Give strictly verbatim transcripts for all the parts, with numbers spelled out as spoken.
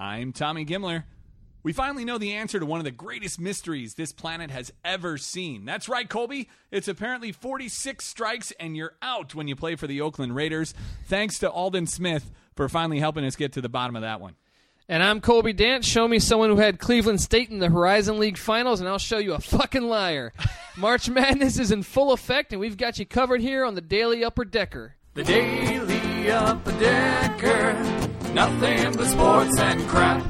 I'm Tommy Gimler. We finally know the answer to one of the greatest mysteries this planet has ever seen. That's right, Colby. It's apparently forty-six strikes and you're out when you play for the Oakland Raiders. Thanks to Alden Smith for finally helping us get to the bottom of that one. And I'm Colby Dant. Show me someone who had Cleveland State in the Horizon League Finals, and I'll show you a fucking liar. March Madness is in full effect, and we've got you covered here on the Daily Upper Decker. The Daily Upper Decker, nothing but sports and crap.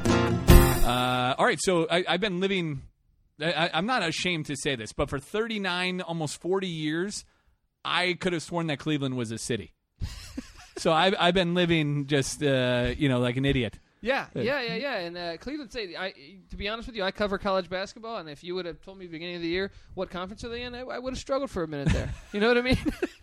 Uh, all right, so I, I've been living, I, I'm not ashamed to say this, but for thirty-nine, almost forty years, I could have sworn that Cleveland was a city. So I've, I've been living just, uh, you know, like an idiot. Yeah, yeah, yeah, yeah. And uh, Cleveland State, I, to be honest with you, I cover college basketball, and if you would have told me at the beginning of the year what conference are they in, I, I would have struggled for a minute there. You know what I mean?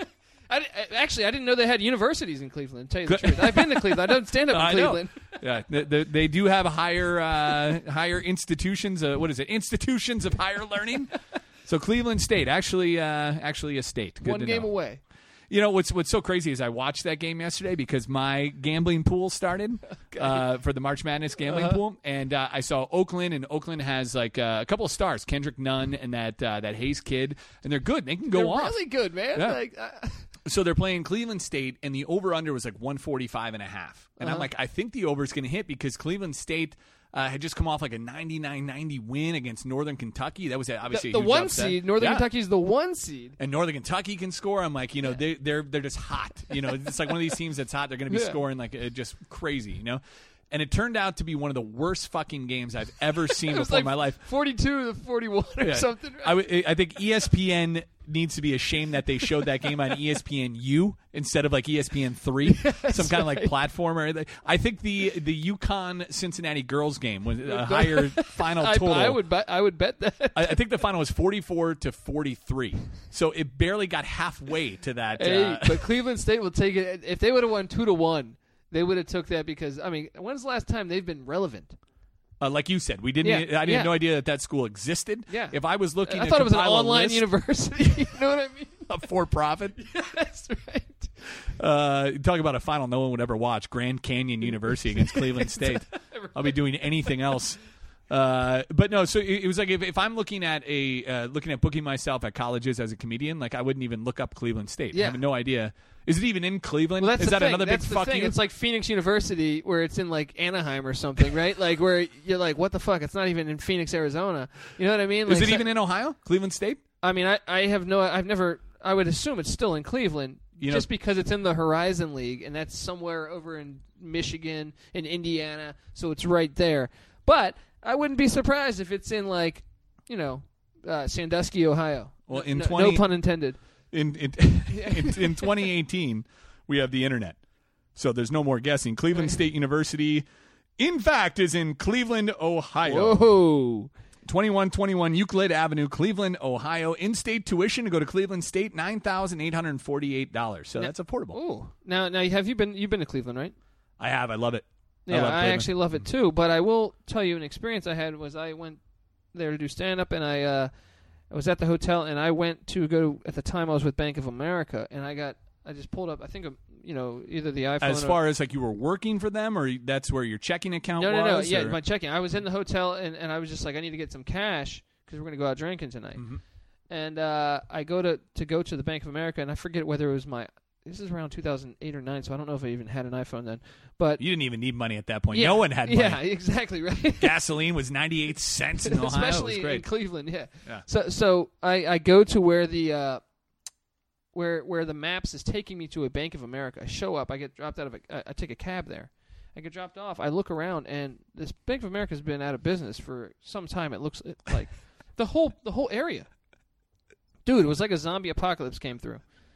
I, I, actually, I didn't know they had universities in Cleveland, to tell you the truth. I've been to Cleveland. I don't stand up in I Cleveland. Know. Yeah, they, they, they do have higher uh, higher institutions. Uh, what is it? Institutions of higher learning. So Cleveland State, actually, uh, actually a state. Good One to game know. away. You know, what's what's so crazy is I watched that game yesterday because my gambling pool started okay. uh, for the March Madness gambling uh-huh. pool, and uh, I saw Oakland, and Oakland has like uh, a couple of stars, Kendrick Nunn and that uh, that Hayes kid, and they're good. They can go they're off. Really good, man. Yeah. Like, uh... So they're playing Cleveland State, and the over-under was like one forty-five and a half. And uh-huh. I'm like, I think the over is going to hit because Cleveland State uh, had just come off like a ninety-nine ninety win against Northern Kentucky. That was obviously the, a the huge one upset. seed. Northern yeah. Kentucky's the one seed, and Northern Kentucky can score. I'm like, you know, yeah. they, they're they're just hot. You know, it's like one of these teams that's hot. They're going to be yeah. scoring like uh, just crazy. You know. And it turned out to be one of the worst fucking games I've ever seen before like in my life. forty-two to forty-one or yeah. something. Right? I, w- I think E S P N needs to be ashamed that they showed that game on E S P N U instead of like E S P N three, yes, some kind of like platformer. I think the the UConn Cincinnati girls game was a higher final total. I, I would bet. I would bet that. I, I think the final was forty-four to forty-three, so it barely got halfway to that. Hey, uh, but Cleveland State will take it if they would have won two to one. They would have took that because, I mean, when's the last time they've been relevant? Uh, like you said, we didn't. Yeah, I didn't yeah. have no idea that that school existed. Yeah. If I was looking, I to thought it was an compile a online list, university. You know what I mean? A for-profit. Yeah, that's right. Uh, talk about a final no one would ever watch: Grand Canyon University against Cleveland State. I'll be doing anything else. Uh, but no, so it, it was like if, if I'm looking at a uh, looking at booking myself at colleges as a comedian, like I wouldn't even look up Cleveland State. Yeah. I have no idea. Is it even in Cleveland? Well, that's Is the that thing. another that's big the fuck thing. you? It's like Phoenix University, where it's in like Anaheim or something, right? Like where you're like, what the fuck? It's not even in Phoenix, Arizona. You know what I mean? Like, Is it so, even in Ohio? Cleveland State? I mean, I, I have no. I've never. I would assume it's still in Cleveland, you know, just because it's in the Horizon League, and that's somewhere over in Michigan, in Indiana, so it's right there. But I wouldn't be surprised if it's in like, you know, uh, Sandusky, Ohio. Well, in no, twenty no pun intended. In in, in in twenty eighteen, we have the internet, so there's no more guessing. Cleveland State University, in fact, is in Cleveland, Ohio. Whoa. twenty-one twenty-one Euclid Avenue, Cleveland, Ohio. In-state tuition to go to Cleveland State, nine thousand eight hundred forty-eight dollars. So now, that's affordable. Oh, now now have you been you've been to Cleveland, right? I have. I love it. Yeah, I, love I actually love it too. But I will tell you an experience I had was I went there to do stand-up, and I uh, I was at the hotel, and I went to go at the time I was with Bank of America, and I got I just pulled up I think you know either the iPhone as or, far as like you were working for them, or that's where your checking account no was. no no yeah or? my checking. I was in the hotel, and, and I was just like, I need to get some cash because we're gonna go out drinking tonight. Mm-hmm. And uh, I go to to go to the Bank of America, and I forget whether it was my. This is around two thousand eight or nine, so I don't know if I even had an iPhone then. But you didn't even need money at that point. Yeah, no one had money. Yeah, exactly right. Gasoline was ninety-eight cents in Ohio. Especially it was great. in Cleveland. Yeah. yeah. So so I, I go to where the uh, where where the maps is taking me to a Bank of America. I show up. I get dropped out of a. I, I take a cab there. I get dropped off. I look around, and this Bank of America has been out of business for some time. It looks like the whole the whole area. Dude, it was like a zombie apocalypse came through.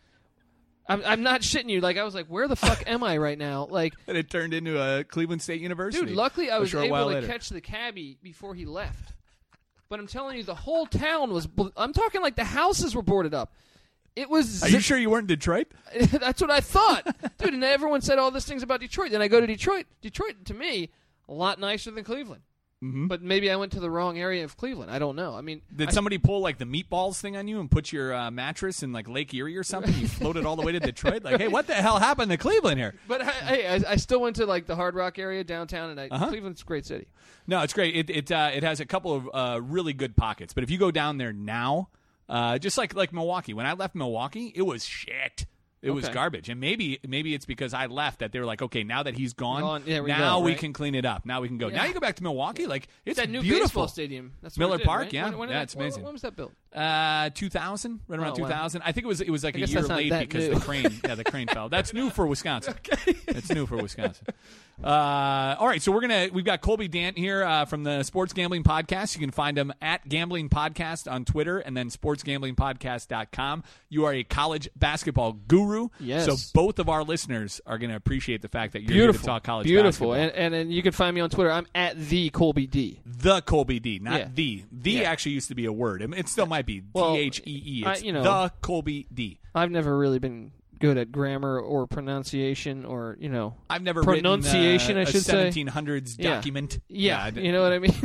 I'm, I'm not shitting you. Like I was like, where the fuck am I right now? Like, and it turned into a Cleveland State University. Dude, luckily I was able to later. catch the cabbie before he left. But I'm telling you, the whole town was. I'm talking like the houses were boarded up. It was. Are you sure you weren't in Detroit? That's what I thought, dude. And everyone said all these things about Detroit. Then I go to Detroit. Detroit, to me, a lot nicer than Cleveland. Mm-hmm. But maybe I went to the wrong area of Cleveland. I don't know. I mean, Did I, somebody pull like the meatballs thing on you and put your uh, mattress in like Lake Erie or something? You floated all the way to Detroit? Like, hey, what the hell happened to Cleveland here? But hey, I, I still went to like the Hard Rock area downtown, and I, Uh-huh. Cleveland's a great city. No, it's great. It it uh, it has a couple of uh, really good pockets. But if you go down there now, uh, just like like Milwaukee, when I left Milwaukee, it was shit. It was Okay. garbage. And maybe maybe it's because I left that they were like, okay, now that he's gone, Gone, yeah, we now go, we right? can clean it up. Now we can go. Yeah. Now you go back to Milwaukee, like it's that new beautiful. baseball stadium. That's Miller what it did, Park, right? yeah. When, when Yeah, did it's that- when- amazing. When was that built? Uh, two thousand, right around Oh, two wow. thousand. I think it was it was like I a guess year that's not late that because new. the crane, yeah, the crane fell. That's new for Wisconsin. Okay, it's new for Wisconsin. Uh, all right, so we're gonna we've got Colby Dant here uh, from the Sports Gambling Podcast. You can find him at Gambling Podcast on Twitter and then sports gambling podcast dot com. You are a college basketball guru, Yes. so both of our listeners are going to appreciate the fact that you're Beautiful, here to talk college beautiful, basketball. and, and and you can find me on Twitter. I'm at the Colby D. The Colby D, not Yeah. the. The Yeah. actually used to be a word. I mean, it still might be Well, T H E E. I- It's you know- the Colby D. I've never really been good at grammar or pronunciation or you know. I've never Pronunciation, written, uh, I should a say. seventeen hundreds Yeah. document. Yeah, I d- you know what I mean.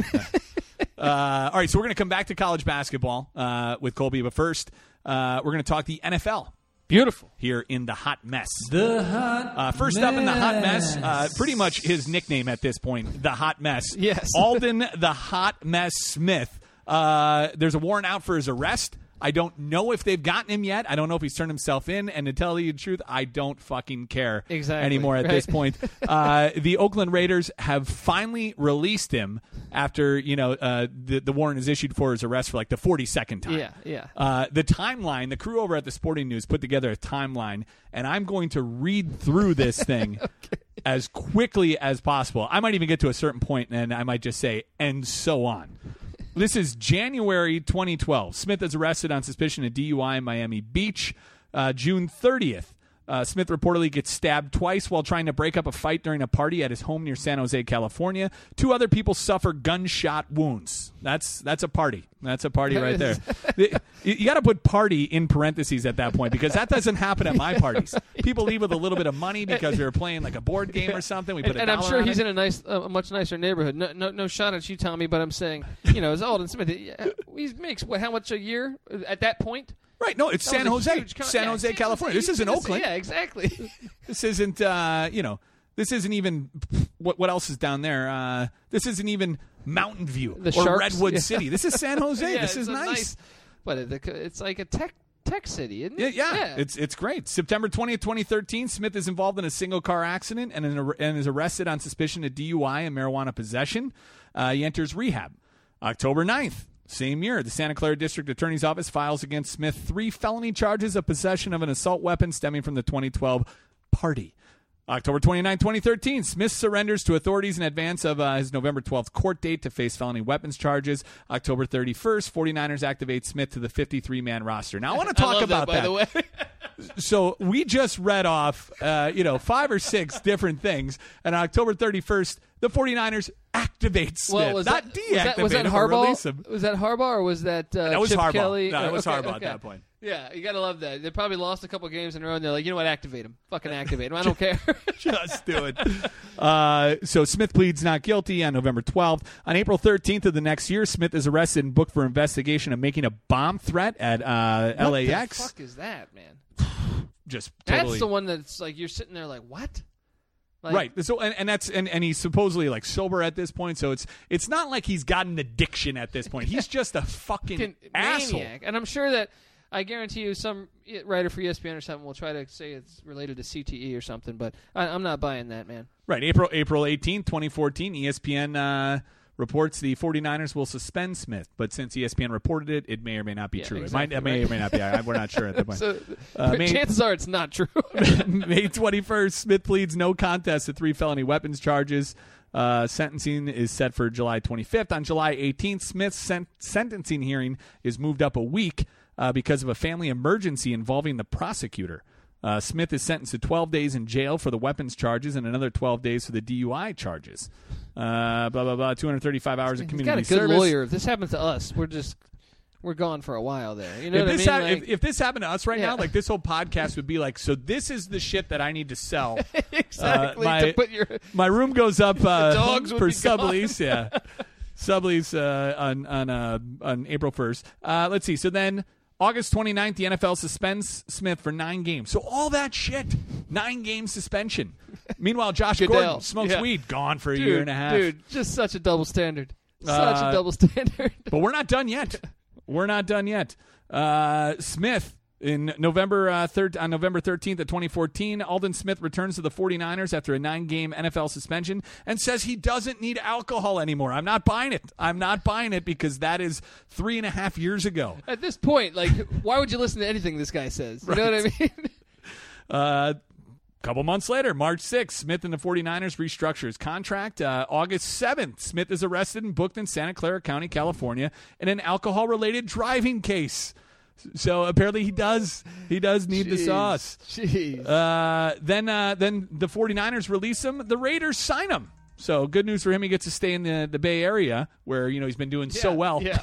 uh, all right, so we're going to come back to college basketball uh, with Colby, but first uh, we're going to talk the N F L. Beautiful. Here in the hot mess. The hot uh, First up in the hot mess, uh, pretty much his nickname at this point, the hot mess. Yes. Alden the Hot Mess Smith. Uh, there's a warrant out for his arrest. I don't know if they've gotten him yet. I don't know if he's turned himself in. And to tell you the truth, I don't fucking care Exactly, anymore at right? this point. Uh, the Oakland Raiders have finally released him after, you know, uh, the, the warrant is issued for his arrest for like the forty-second time. Yeah, yeah. Uh, the timeline, the crew over at the Sporting News put together a timeline, and I'm going to read through this thing Okay. as quickly as possible. I might even get to a certain point, and I might just say, and so on. This is January twenty twelve. Smith is arrested on suspicion of D U I in Miami Beach. Uh, June thirtieth. Uh, Smith reportedly gets stabbed twice while trying to break up a fight during a party at his home near San Jose, California. Two other people suffer gunshot wounds. That's that's a party. That's a party right there. you you got to put party in parentheses at that point because that doesn't happen at my parties. People leave with a little bit of money because they were playing like a board game or something. We put And, a and I'm dollar sure on he's it. in a nice, uh, a much nicer neighborhood. No, no, no shot at you, Tommy. But I'm saying, you know, as Alden Smith, he he makes what? How much a year at that point? Right, no, it's That San was a Jose, huge con- San yeah, Jose, San California. Jose. This isn't Oakland. Yeah, exactly. This isn't, uh, you know, this isn't even what what else is down there. Uh, this isn't even Mountain View The or Sharks, Redwood yeah. City. This is San Jose. Yeah, this is it's a nice. But it, it's like a tech tech city, isn't Yeah, it? yeah, it's it's great. September twentieth, twenty thirteen, Smith is involved in a single car accident and, an, and is arrested on suspicion of D U I and marijuana possession. Uh, he enters rehab. October ninth. Same year, the Santa Clara District Attorney's Office files against Smith three felony charges of possession of an assault weapon stemming from the twenty twelve party. October twenty-ninth, twenty thirteen, Smith surrenders to authorities in advance of uh, his November twelfth court date to face felony weapons charges. October thirty-first, 49ers activate Smith to the fifty-three man roster. Now, I want to talk love about that, by the way. So we just read off, uh, you know, five or six different things. And on October thirty-first, the 49ers activate Smith, Well, was not that, deactivate was that, was that him or release Harbaugh? him. Was that Harbaugh or was that uh, That was Chip Harbaugh. Kelly? No, it was Okay, Harbaugh at okay. that point. Yeah, you gotta love that. They probably lost a couple games in a row, and they're like, you know what, activate him. Fucking activate him. I don't care. Just do it. Uh, so Smith pleads not guilty on November twelfth. On April thirteenth of the next year, Smith is arrested and booked for investigation of making a bomb threat at uh, L A X. What the fuck is that, man? Just totally. That's the one that's like you're sitting there like, what? Like, Right. So and, and that's and, and he's supposedly like sober at this point, so it's it's not like he's got an addiction at this point. He's just a fucking fucking asshole. maniac. And I'm sure that I guarantee you some writer for E S P N or something will try to say it's related to C T E or something, but I, I'm not buying that, man. Right. April April eighteenth, twenty fourteen, E S P N uh, reports the 49ers will suspend Smith, but since E S P N reported it, it may or may not be Yeah, true. exactly, it, might, it may right. or may not be. I, we're not sure at the point. So Uh, May- chances are it's not true. May twenty-first, Smith pleads no contest to three felony weapons charges. Uh, sentencing is set for July twenty-fifth. On July eighteenth, Smith's sen- sentencing hearing is moved up a week uh, because of a family emergency involving the prosecutor. Uh, Smith is sentenced to twelve days in jail for the weapons charges and another twelve days for the D U I charges. Uh, blah, blah, blah, two hundred thirty-five hours of He's community got a good service. lawyer. If this happens to us, we're just we're gone for a while there. You know If what this, I mean? hap- Like- if, if this happened to us right Yeah. now, like this whole podcast would be like, so this is the shit that I need to sell. exactly. uh, my- to put your My room goes up uh, dogs would for be gone. sublease. Yeah, sublease uh, on on uh, on April first. Uh, let's see. So then August twenty-ninth, the N F L suspends Smith for nine games. So all that shit, nine game suspension. Meanwhile, Josh Goodell. Gordon smokes Yeah. weed, gone for a Dude, year and a half. Dude, just such a double standard. Such Uh, a double standard. But we're not done yet. We're not done yet. Uh, Smith. In November uh, third, on November thirteenth of twenty fourteen, Aldon Smith returns to the 49ers after a nine-game N F L suspension and says he doesn't need alcohol anymore. I'm not buying it. I'm not buying it because that is three and a half years ago. At this point, like, why would you listen to anything this guy says? You know what I mean? Uh, couple months later, March sixth, Smith and the 49ers restructure his contract. Uh, August seventh, Smith is arrested and booked in Santa Clara County, California, in an alcohol-related driving case. So apparently he does he does need Jeez. the sauce. Jeez. Uh, then uh, then the 49ers release him. The Raiders sign him. So good news for him. He gets to stay in the, the Bay Area where, you know, he's been doing so Yeah, well. Yeah.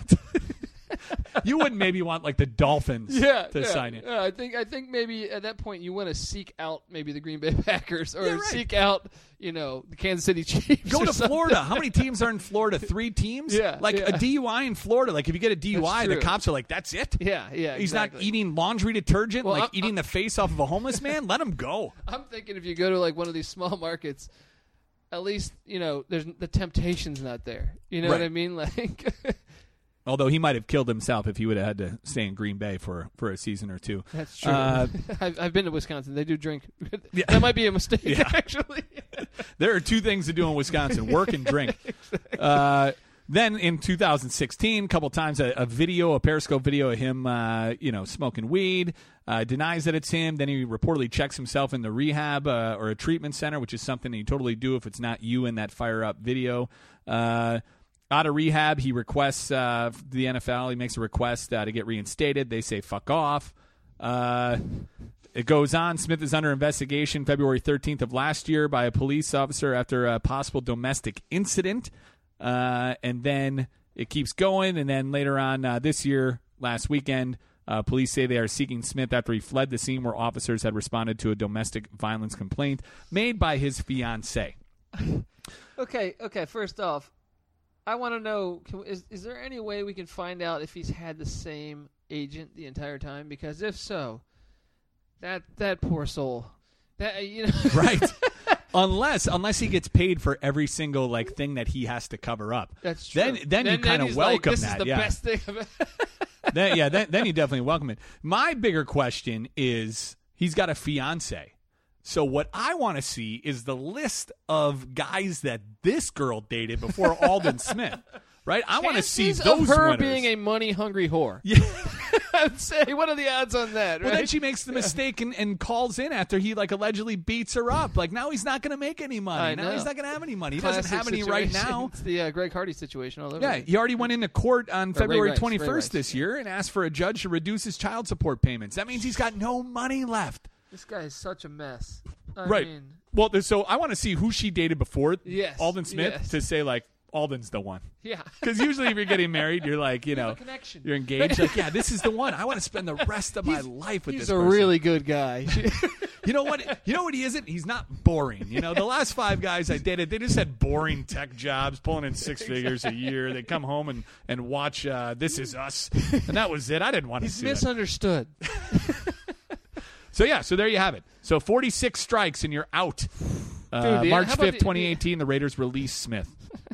You wouldn't maybe want like the Dolphins Yeah, to yeah, sign it. yeah, I think I think maybe at that point you want to seek out maybe the Green Bay Packers or Yeah, right. seek out, you know, the Kansas City Chiefs. Go or to something. Florida. How many teams are in Florida? Three teams? Yeah, Like yeah. a D U I in Florida. Like if you get a D U I, That's the true. cops are like, that's it? Yeah, yeah. He's exactly. not eating laundry detergent, Well, like I'm- eating the face off of a homeless man? Let him go. I'm thinking if you go to like one of these small markets, at least you know there's the temptation's not there. You know what Right. I mean? Like, Although he might have killed himself if he would have had to stay in Green Bay for, for a season or two. that's true. Uh, I've, I've been to Wisconsin. They do drink. Yeah. That might be a mistake, Yeah. actually. There are two things to do in Wisconsin: work and drink. Uh, then in two thousand sixteen, a couple times a, a video, a Periscope video of him, uh, you know, smoking weed. Uh, denies that it's him. Then he reportedly checks himself in the rehab uh, or a treatment center, which is something you totally do if it's not you in that fire up video. Uh, out of rehab, he requests uh, the N F L. He makes a request uh, to get reinstated. They say fuck off. Uh, It goes on. Smith is under investigation February thirteenth of last year by a police officer after a possible domestic incident. Uh, and then it keeps going. And then later on uh, this year, last weekend, uh, police say they are seeking Smith after he fled the scene where officers had responded to a domestic violence complaint made by his fiancée. Okay, okay. First off, I want to know: can, is is there any way we can find out if he's had the same agent the entire time? Because if so, that that poor soul, that you know, Right. Unless unless he gets paid for every single like thing that he has to cover up. That's true. Then then, you kind of he's welcome like, this that. is the yeah. best thing I've ever. then, yeah, then, then you definitely welcome it. My bigger question is he's got a fiance. So what I want to see is the list of guys that this girl dated before Aldon Smith. Right? I want to see Chances those of her winners. being a money hungry whore. Yeah. I'd say, what are the odds on that? Well, right? then she makes the mistake and, and calls in after he like allegedly beats her up. Like now he's not going to make any money. I now know. he's not going to have any money. He Classic doesn't have any right situation. now. It's the uh, Greg Hardy situation all over. Yeah, again. he already went into court on February Rice, Ray twenty-first Rice. this year and asked for a judge to reduce his child support payments. That means he's got no money left. This guy is such a mess. I Right. mean, Well, there's- so I want to see who she dated before Yes, Aldon Smith yes. to say like Alden's the one. yeah. Because usually if you're getting married, you're like, you There's know, a connection. you're engaged. Like, yeah, this is the one. I want to spend the rest of my He's- life with He's this a person. really good guy. You know what? You know what he isn't? He's not boring. You know, the last five guys I dated, they just had boring tech jobs, pulling in six figures a year. They come home and and watch uh, This Is Us, and that was it. I didn't want to He's see that. misunderstood. So yeah, so there you have it. So forty-six strikes and you're out. Uh, Dude, the- March how about fifth, the- twenty eighteen, the Raiders release Smith.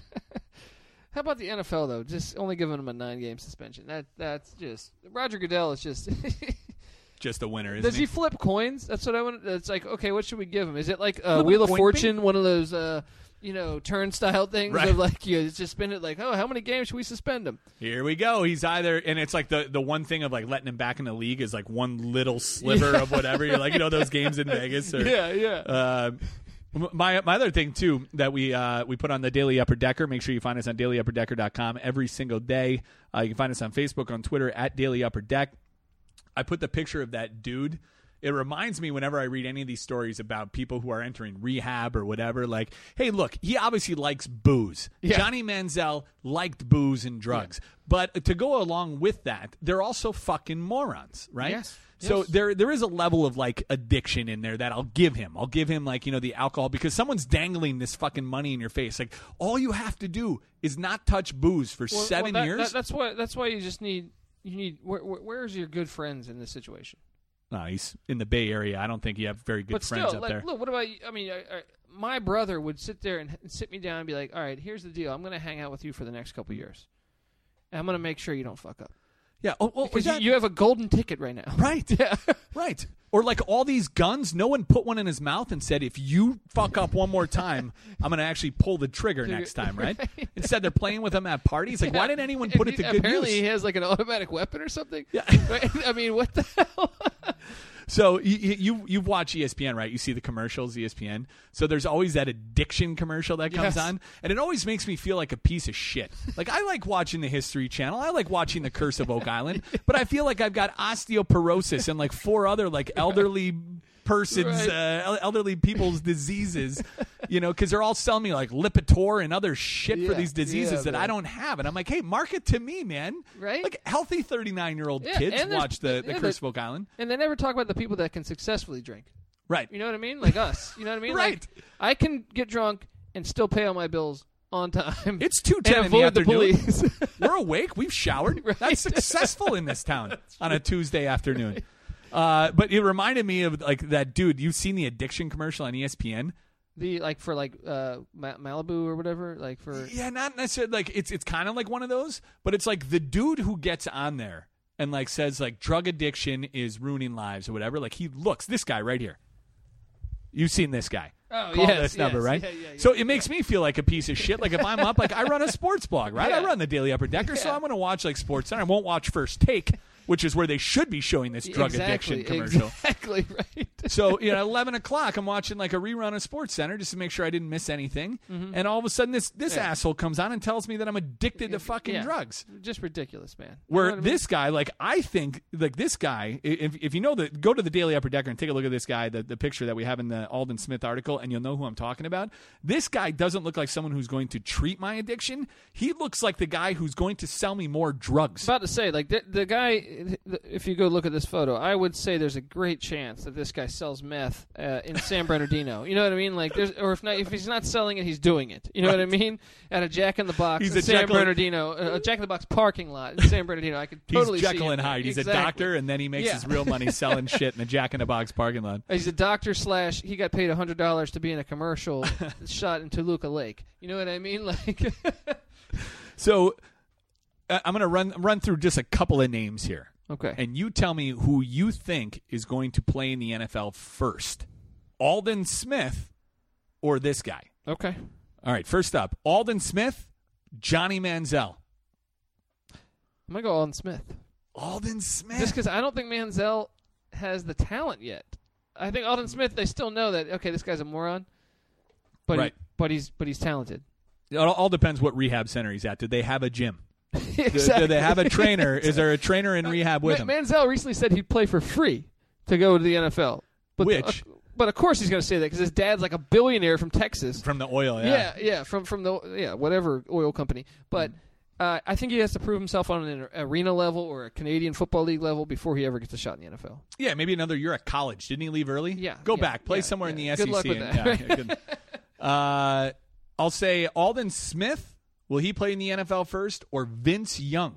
How about the N F L though? Just only giving him a nine-game suspension. That that's just Roger Goodell is just. Just a winner, isn't Does he? he flip coins? That's what I want. It's like, okay, what should we give him? Is it like a Flip Wheel a of coin Fortune, one of those, uh, you know, turnstile things Right. of like you just spin it like, oh, how many games should we suspend him? Here we go. He's either, and it's like the, the one thing of like letting him back in the league is like one little sliver Yeah. of whatever. You're like, you know, those games in Vegas. Or, Yeah, yeah. Uh, my my other thing too that we uh, we put on the Daily Upper Decker. Make sure you find us on daily upper decker dot com every single day. Uh, you can find us on Facebook, on Twitter at Daily Upper Deck. I put the picture of that dude. It reminds me whenever I read any of these stories about people who are entering rehab or whatever, like, hey, look, he obviously likes booze. Yeah. Johnny Manziel liked booze and drugs. But to go along with that, they're also fucking morons, right? Yes. So Yes. there there is a level of like addiction in there that I'll give him. I'll give him like, you know, the alcohol because someone's dangling this fucking money in your face. Like all you have to do is not touch booze for Well, seven well, that- years. that- that's why. That's why you just need. You need. Where, where, where's your good friends in this situation? No, he's in the Bay Area. I don't think you have very good But friends still, up like, there. look. What about? you? I mean, I, I, my brother would sit there and, and sit me down and be like, "All right, here's the deal. I'm going to hang out with you for the next couple years. And I'm going to make sure you don't fuck up Yeah. Oh, well, because is that- you, you have a golden ticket right now." right. Yeah. Right. Or like all these guns, no one put one in his mouth and said, if you fuck up one more time, I'm going to actually pull the trigger next time, right? Right. Instead, they're playing with him at parties. Like, why didn't anyone put it to good Apparently, use? he has like an automatic weapon or something. Yeah. Right? I mean, what the hell? So you, you you watch E S P N, right? You see the commercials, E S P N. So there's always that addiction commercial that comes Yes. on, and it always makes me feel like a piece of shit. Like I like watching the History Channel, I like watching The Curse of Oak Island, but I feel like I've got osteoporosis and like four other like elderly persons, Right. uh, el- elderly people's diseases, you know, because they're all selling me like Lipitor and other shit for Yeah. these diseases Yeah, that man. I don't have, and I'm like, hey, market to me, man. Right? Like healthy thirty-nine year old Yeah, kids and there's- watch the, the yeah, Curse the- of Oak Island, And they never talk about the people that can successfully drink. right? You know what I mean? Like us. You know what I mean? Right. Like, I can get drunk and still pay all my bills on time. It's two and ten in the avoid the afternoon. police. We're awake. We've showered. Right. That's successful in this town on a Tuesday afternoon. Uh, but it reminded me of like that dude. You've seen the addiction commercial on E S P N? the like for like uh, Ma- Malibu or whatever. Like for Yeah, not necessarily. Like it's it's kind of like one of those, but it's like the dude who gets on there and like says like drug addiction is ruining lives or whatever. Like he looks this guy right here. You've seen this guy. Oh, Call yes, this number, yes. right? Yeah, yeah, yeah, so it makes me feel like a piece of shit. Like if I'm up, like I run a sports blog, right? I Yeah. run the Daily Upper Decker, so Yeah. I'm going to watch like Sports Center. I won't watch First Take, which is where they should be showing this drug exactly, addiction commercial. Exactly right. So you know, at eleven o'clock, I'm watching like a rerun of Sports Center just to make sure I didn't miss anything. And all of a sudden, this this Yeah. asshole comes on and tells me that I'm addicted to fucking Yeah. drugs. Just ridiculous, man. You know Where what I mean? this guy, like, I think, like, this guy, i- if if you know the, go to the Daily Upper Decker and take a look at this guy, the, the picture that we have in the Alden Smith article, and you'll know who I'm talking about. This guy doesn't look like someone who's going to treat my addiction. He looks like the guy who's going to sell me more drugs. about to say, like the, the guy. If you go look at this photo, I would say there's a great chance that this guy sells meth uh, in San Bernardino. You know what I mean? Like, there's, or if not, if he's not selling it, he's doing it. You know what I mean? At a Jack in the Box He's in a San Jekyll- Bernardino, uh, a Jack in the Box parking lot in San Bernardino. I could totally He's see Jekyll him and there. Hyde. He's a Exactly. doctor, and then he makes Yeah. his real money selling shit in the Jack in the Box parking lot. He's a doctor slash he got paid a hundred dollars to be in a commercial shot in Toluca Lake. You know what I mean? Like, So uh, I'm going to run run through just a couple of names here. okay, And you tell me who you think is going to play in the N F L first. Alden Smith or this guy? okay. All right, first up, Alden Smith, Johnny Manziel. I'm gonna go Alden Smith. Alden Smith. Just because I don't think Manziel has the talent yet. I think Alden Smith, they still know that okay, this guy's a moron, but Right. he, but he's but he's talented. It all, all depends what rehab center he's at. Did they have a gym? Do- exactly. Do they have a trainer? Is there a trainer in rehab with him? Ma- Manziel recently said he'd play for free to go to the N F L. But Which? uh, but of course he's going to say that because his dad's like a billionaire from Texas. From the oil, yeah. Yeah, yeah, from from the yeah whatever oil company. But uh, I think he has to prove himself on an arena level or a Canadian Football League level before he ever gets a shot in the N F L. Yeah, maybe another year at college. Didn't he leave early? Yeah, Go yeah, back. Play yeah, somewhere in the yeah. S E C. Good luck with and- that. yeah, yeah, good. Uh, I'll say Alden Smith. Will he play in the N F L first or Vince Young?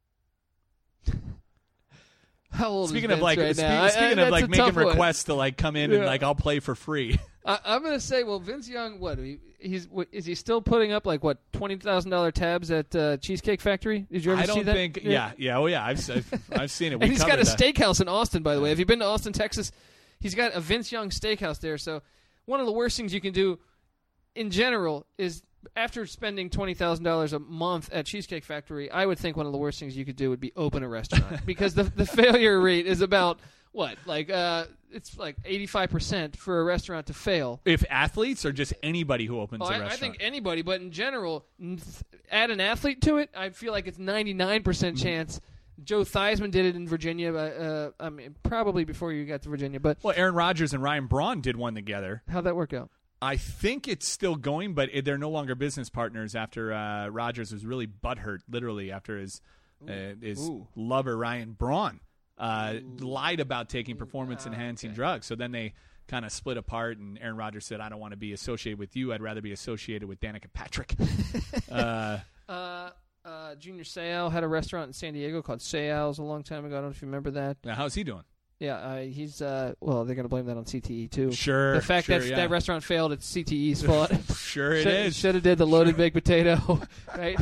How old Speaking is of Vince like right spe- now? I- I- speaking of that's like a making tough one. requests to like come in and Yeah. like I'll play for free. I, I'm going to say, well, Vince Young, what he, he's what, is he still putting up like what twenty thousand dollar tabs at uh, Cheesecake Factory? Did you ever I see don't that? think. Yeah, yeah, oh yeah. I've I've, I've seen it. We And he's got covered a that. steakhouse in Austin, by the way. Have you been to Austin, Texas? He's got a Vince Young steakhouse there. So one of the worst things you can do in general is after spending twenty thousand dollars a month at Cheesecake Factory, I would think one of the worst things you could do would be open a restaurant because the the failure rate is about what? Like uh, it's like eighty-five percent for a restaurant to fail. If athletes or just anybody who opens Oh, a I, restaurant. I think anybody, but in general, n- add an athlete to it, I feel like it's ninety-nine percent chance. Joe Theismann did it in Virginia. Uh, uh, I mean, probably before you got to Virginia, but well, Aaron Rodgers and Ryan Braun did one together. how'd that work out? I think it's still going, but it, they're no longer business partners after uh, Rodgers was really butthurt, literally, after his uh, his Ooh. lover, Ryan Braun, uh, lied about taking performance-enhancing Ah, okay. drugs. So then they kind of split apart, and Aaron Rodgers said, I don't want to be associated with you. I'd rather be associated with Danica Patrick. uh, Uh, uh, Junior Seau had a restaurant in San Diego called Seau's a long time ago. I don't know if you remember that. now, how's he doing? Yeah, uh, he's uh, well. They're going to blame that on C T E too. Sure. The fact sure, that yeah. that restaurant failed, it's C T E's fault. Sure it should, is. Should have did the loaded baked potato, right?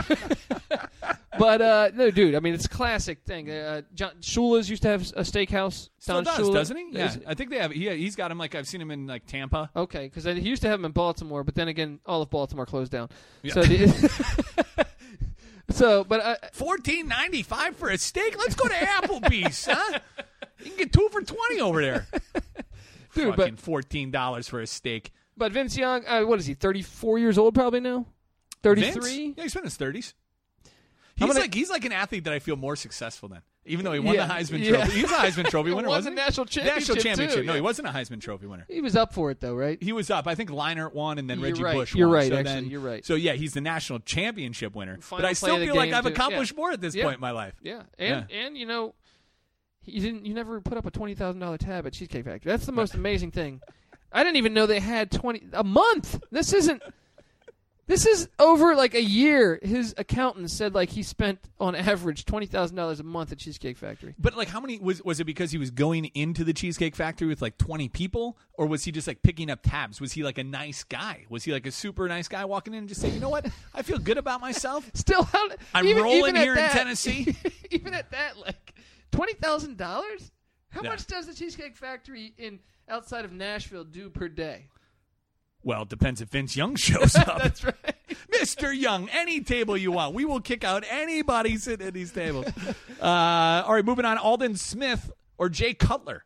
But uh, no, dude. I mean, it's a classic thing. Uh, John Shula's used to have a steakhouse. Still Don does, Shula. doesn't he? Yeah, Is- I think they have. He, he's got him like I've seen him in like Tampa. Okay, because he used to have them in Baltimore, but then again, all of Baltimore closed down. Yeah. So, the, so, but uh, fourteen ninety five for a steak. Let's go to Applebee's, huh? You can get two for twenty over there. Dude, Fucking but fourteen dollars for a steak. but Vince Young, uh, what is he? Thirty-four years old, probably now. Thirty-three. Vince? Yeah, he's been in his thirties. I'm He's gonna- like he's like an athlete that I feel more successful than, even though he won Yeah, the Heisman yeah. Trophy. He was a Heisman Trophy winner, Won wasn't the he? national championship, National championship. too, No, yeah. he wasn't a Heisman Trophy winner. He was up for it though, right? He was up. I think Leinart won, and then You're Reggie right. Bush You're won. right, So actually. then- You're right. So yeah, he's the national championship winner. Final but I play still of the feel like game, I've too. accomplished Yeah. more at this Yeah. point in my life. Yeah, and and you know, you didn't. You never put up a twenty thousand dollar tab at Cheesecake Factory. That's the most amazing thing. I didn't even know they had twenty a month. This isn't. This is over like a year. His accountant said like he spent on average twenty thousand dollars a month at Cheesecake Factory. But like, how many was was it because he was going into the Cheesecake Factory with like twenty people, or was he just like picking up tabs? Was he like a nice guy? Was he like a super nice guy walking in and just saying, you know what, I feel good about myself. Still, how, I'm even, rolling even at here in that- Tennessee. Even at that, like twenty thousand dollars. How Yeah. much does the Cheesecake Factory in outside of Nashville do per day? Well, it depends if Vince Young shows up. That's right. Mister Young, any table you want. We will kick out anybody sitting at these tables. Uh, all right, moving on. Alden Smith or Jay Cutler?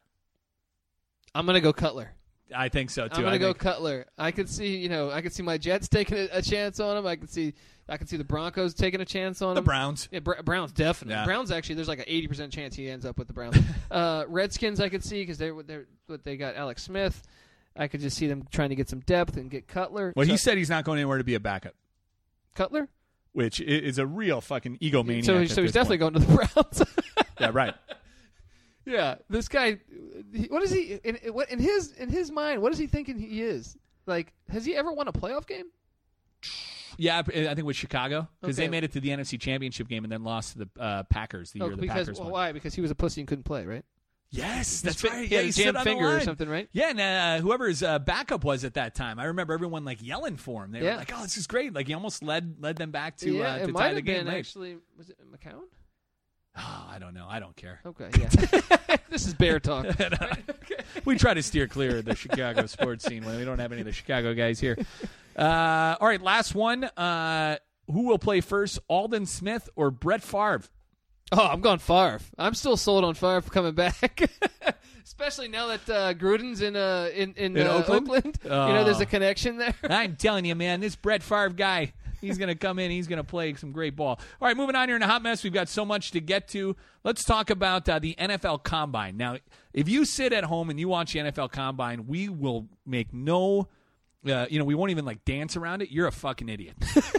I'm gonna go Cutler. I think so, too. I'm gonna I go think- Cutler. I could see, you know, I could see my Jets taking a, a chance on him. I could see, I could see the Broncos taking a chance on the him. Browns. Yeah, Br- Browns definitely. Yeah. Browns actually, there's like an eighty percent chance he ends up with the Browns. uh, Redskins, I could see because they're they're what they got Alex Smith. I could just see them trying to get some depth and get Cutler. Well, So- he said he's not going anywhere to be a backup, Cutler. which i- is a real fucking egomaniac. So, at so he's this definitely point. going to the Browns. Yeah, right. Yeah, this guy. he- What is he in, in what in his in his mind? What is he thinking he is? Like, has he ever won a playoff game? Yeah, I think with Chicago, because Okay. they made it to the N F C Championship game and then lost to the uh, Packers the Oh, year the because Packers well, won. why? Because he was a pussy and couldn't play, right? Yes, His that's fi- right. He Yeah, had he a stood jammed on the finger or line. something, right? Yeah, and uh, whoever his uh, backup was at that time, I remember everyone like yelling for him. They Yeah. were like, "Oh, this is great!" Like he almost led led them back to yeah, uh, it to might tie have the game been late. actually. Was it McCown? Oh, I don't know. I don't care. Okay, yeah. This is bear talk. We try to steer clear of the Chicago sports scene when we don't have any of the Chicago guys here. Uh, all right, last one. Uh, who will play first, Alden Smith or Brett Favre? Oh, I'm going Favre. I'm still sold on Favre coming back. Especially now that uh, Gruden's in uh, in, in, In uh, Oakland? Oakland. You Oh. know, there's a connection there. I'm telling you, man, this Brett Favre guy, he's going to come in. He's going to play some great ball. All right, moving on here in a hot mess. We've got so much to get to. Let's talk about uh, the N F L Combine. Now, if you sit at home and you watch the N F L Combine, we will make no, uh, you know, we won't even like dance around it. You're a fucking idiot.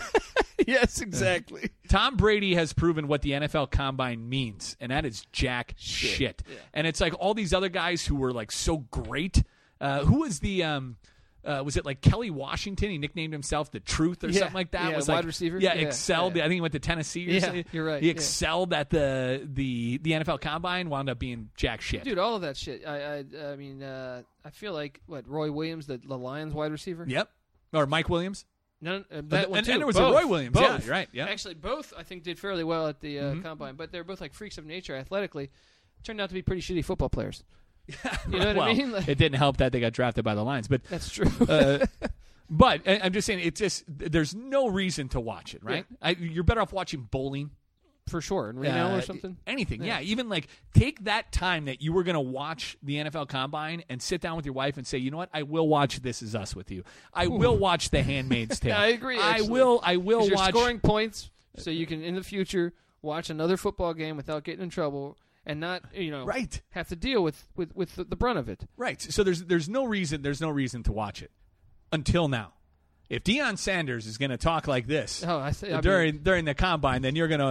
Yes, exactly. Tom Brady has proven what the N F L Combine means, and that is jack shit. And it's like all these other guys who were like so great. Uh, who was the um, uh, was it like Kelly Washington? He nicknamed himself the Truth or Yeah, something like that. yeah, was wide like, receiver. Yeah, Yeah, excelled. yeah. I think he went to Tennessee. Or Yeah, something. you're right, He yeah. excelled at the the the N F L Combine. Wound up being jack shit. Dude, all of that shit. I I, I mean, uh, I feel like, what, Roy Williams, the, the Lions wide receiver? Yep. Or Mike Williams. None, uh, And- that one and- too. and there was a Both. Roy Williams. Both. Yeah, you're right, yeah. Actually, both I think did fairly well at the uh, Mhm. combine, but they're both like freaks of nature athletically. Turned out to be pretty shitty football players. You know what well, I mean? Like, it didn't help that they got drafted by the Lions, but that's true. uh, but I- I'm just saying, it's just there's no reason to watch it, right? I, you're better off watching bowling, For sure. In Reno uh, or something. anything. Yeah. Yeah. even like take that time that you were going to watch the N F L Combine and sit down with your wife and say, you know what, I will watch This Is Us with you. I will watch The Handmaid's Tale. I agree, I actually. will. I will 'Cause you're watch. scoring points, so you can in the future watch another football game without getting in trouble and not, you know, Right. have to deal with with, with the, the brunt of it. Right. So there's there's no reason there's no reason to watch it until now. If Deion Sanders is going to talk like this Oh, I say I during mean, during the combine, then you're gonna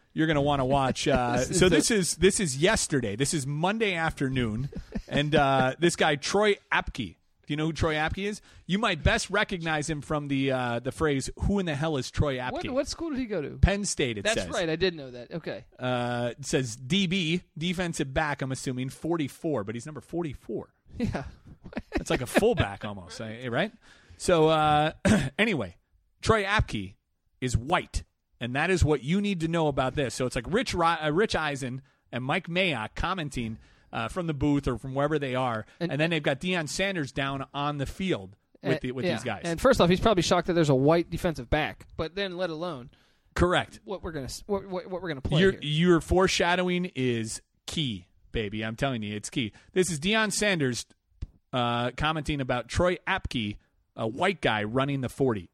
you're going to want to watch. Uh, so this is this is yesterday. This is Monday afternoon, and uh, this guy Troy Apke. Do you know who Troy Apke is? You might best recognize him from the uh, the phrase "Who in the hell is Troy Apke?" What, what school did he go to? Penn State. It That's says. right. I did know that. Okay. Uh, it says D B, defensive back. I'm assuming forty-four, but he's number forty-four. Yeah. It's like a fullback almost, right? So uh, anyway, Troy Apke is white, and that is what you need to know about this. So it's like Rich uh, Rich Eisen and Mike Mayock commenting uh, from the booth or from wherever they are, and, and then they've got Deion Sanders down on the field with and, the, with yeah. these guys. And first off, he's probably shocked that there's a white defensive back, but then let alone correct what we're gonna what, what, what we're gonna play. Your here. your foreshadowing is key, baby. I'm telling you, it's key. This is Deion Sanders uh, commenting about Troy Apke, a white guy running the forty.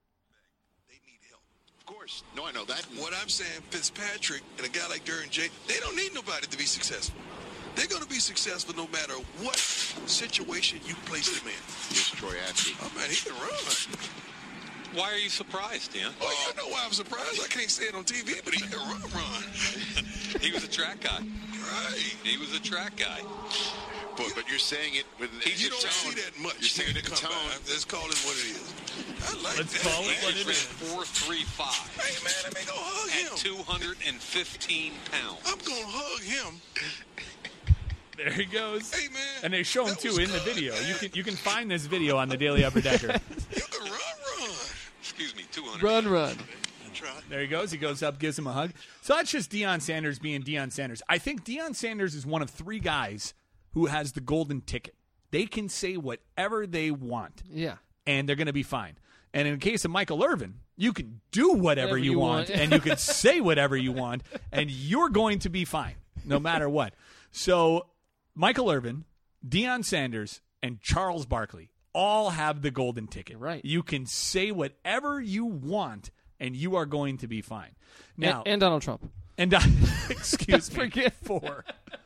No, I know that. What I'm saying, Fitzpatrick and a guy like Derwin James, they don't need nobody to be successful. They're going to be successful no matter what situation you place them in. Here's Troy Apke. Oh, man, he can run. Why are you surprised, Dan? Oh, you know why I'm surprised? I can't say it on T V, but he can run, run. He was a track guy. Right. He was a track guy. But, but you're saying it with the You don't tone. see that much. You're saying it in the tone. Let's call it what it is. I like Let's that. call it what it is. four three five. Hey, man, let me go hug him. At two hundred fifteen pounds. I'm going to hug him. There he goes. Hey, man. And they show him, that too, was in the good, video. man. You can you can find this video on the Daily Upper Decker. You can run, run. Excuse me, two hundred. Run, run. There he goes. He goes up, gives him a hug. So that's just Deion Sanders being Deion Sanders. I think Deion Sanders is one of three guys who has the golden ticket. They can say whatever they want. Yeah. And they're going to be fine. And in the case of Michael Irvin, you can do whatever, Whatever you, you want, want. and you can say whatever you want, and you're going to be fine no matter what. So Michael Irvin, Deion Sanders, and Charles Barkley all have the golden ticket. Right. You can say whatever you want, and you are going to be fine. Now, and, and Donald Trump. And uh, excuse me, forget four.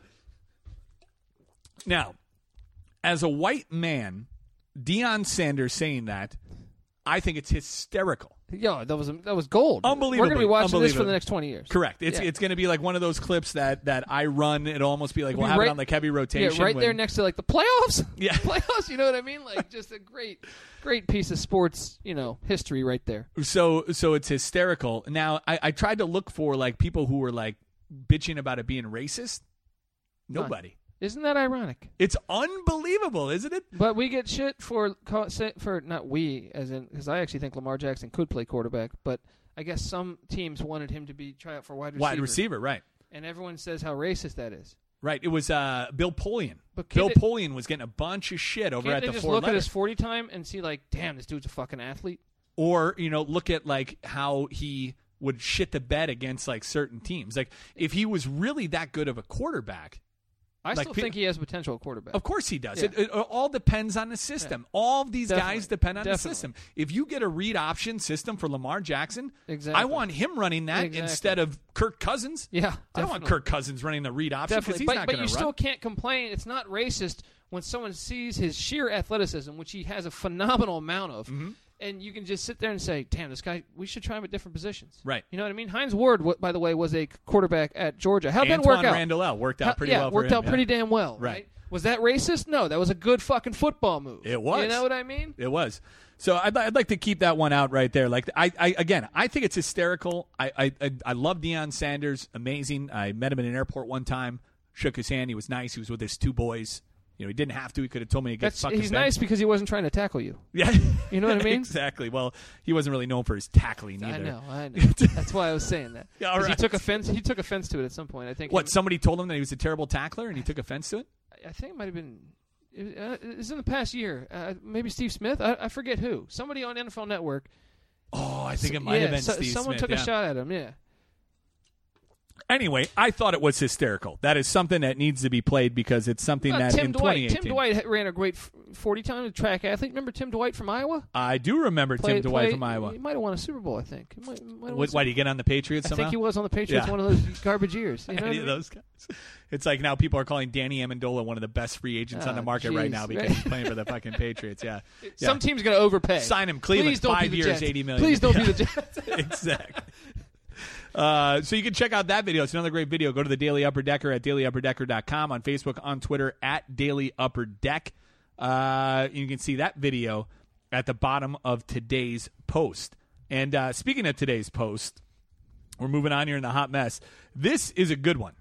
Now, as a white man, Deion Sanders saying that, I think it's hysterical. Yo, that was that was gold. Unbelievable. We're going to be watching this for the next twenty years. Correct. It's Yeah. it's going to be like one of those clips that, that I run. It'll almost be like It'll we'll be have right- it on like heavy rotation. Yeah, right when- there next to like the playoffs. Yeah. playoffs. You know what I mean? Like just a great, great piece of sports, you know, history right there. So so it's hysterical. Now I, I tried to look for like people who were like bitching about it being racist. Nobody. Isn't that ironic? It's unbelievable, isn't it? But we get shit for for not we as in because I actually think Lamar Jackson could play quarterback, but I guess some teams wanted him to be try out for wide receiver. Wide receiver, right? And everyone says how racist that is. Right. It was uh, Bill Polian. But Bill can't they- Polian was getting a bunch of shit over Can't at they the just four look letter. at his forty time and see like, damn, this dude's a fucking athlete? Or, you know, look at like how he would shit the bed against like certain teams. Like if he was really that good of a quarterback, I Like, still pe- think he has potential at quarterback. of course he does. Yeah. It, it all depends on the system. All of these Definitely. guys depend on Definitely. the system. If you get a read option system for Lamar Jackson, Exactly. I want him running that Exactly. instead of Kirk Cousins. Yeah, I don't want definitely. Kirk Cousins running the read option because Definitely. he's But, not but going you to run. still can't complain. It's not racist when someone sees his sheer athleticism, which he has a phenomenal amount of, Mm-hmm. and you can just sit there and say, damn, this guy, we should try him at different positions. Right. You know what I mean? Hines Ward, what, by the way, was a quarterback at Georgia. How'd that work Antoine out? Randall L. worked out How- pretty yeah, well for worked him. out yeah. pretty damn well. Right. Right. Was that racist? No, that was a good fucking football move. It was. You know what I mean? It was. So I'd, I'd like to keep that one out right there. Like I, I again, I think it's hysterical. I, I, I, I love Deion Sanders. Amazing. I met him in an airport one time. Shook his hand. He was nice. He was with his two boys. You know, he didn't have to. He could have told me to get That's, fuck he's his nice head. because he wasn't trying to tackle you. Yeah. You know what I mean? Exactly. Well, he wasn't really known for his tackling either. I know, I know. That's why I was saying that. Yeah, all 'Cause right. He took offense. He took offense to it at some point. I think. What? Him- Somebody told him that he was a terrible tackler, and he took offense to it. I think it might have been. It, uh, it's in the past year. Uh, maybe Steve Smith. I, I forget who. Somebody on N F L Network. Oh, I think So- it might yeah, have been so- Steve someone Smith. took yeah. a shot at him. Yeah. Anyway, I thought it was hysterical. That is something that needs to be played because it's something Uh, that Tim in Dwight. twenty eighteen. Tim Dwight ha- ran a great f- forty time a track athlete. Remember Tim Dwight from Iowa? I do remember Played- Tim Dwight played- from Iowa. He might have won a Super Bowl. I think. He might, might have won What, a why Super- did he get on the Patriots I somehow? think he was on the Patriots. Yeah. One of those garbage years. You know Any what of I mean? those guys. It's like now people are calling Danny Amendola one of the best free agents on Oh, the market right jeez, now because right? he's playing for the fucking Patriots. Yeah. yeah. Some team's going to overpay. Sign him, Cleveland, Please don't five be the years, Jets. eighty million. Please don't Yeah. be the Jets. Exactly. Uh, so you can check out that video. It's another great video. Go to the Daily Upper Decker at daily upper decker dot com, on Facebook, on Twitter at Daily Upper Deck. Uh, you can see that video at the bottom of today's post. And uh, speaking of today's post, we're moving on here in the hot mess. This is a good one.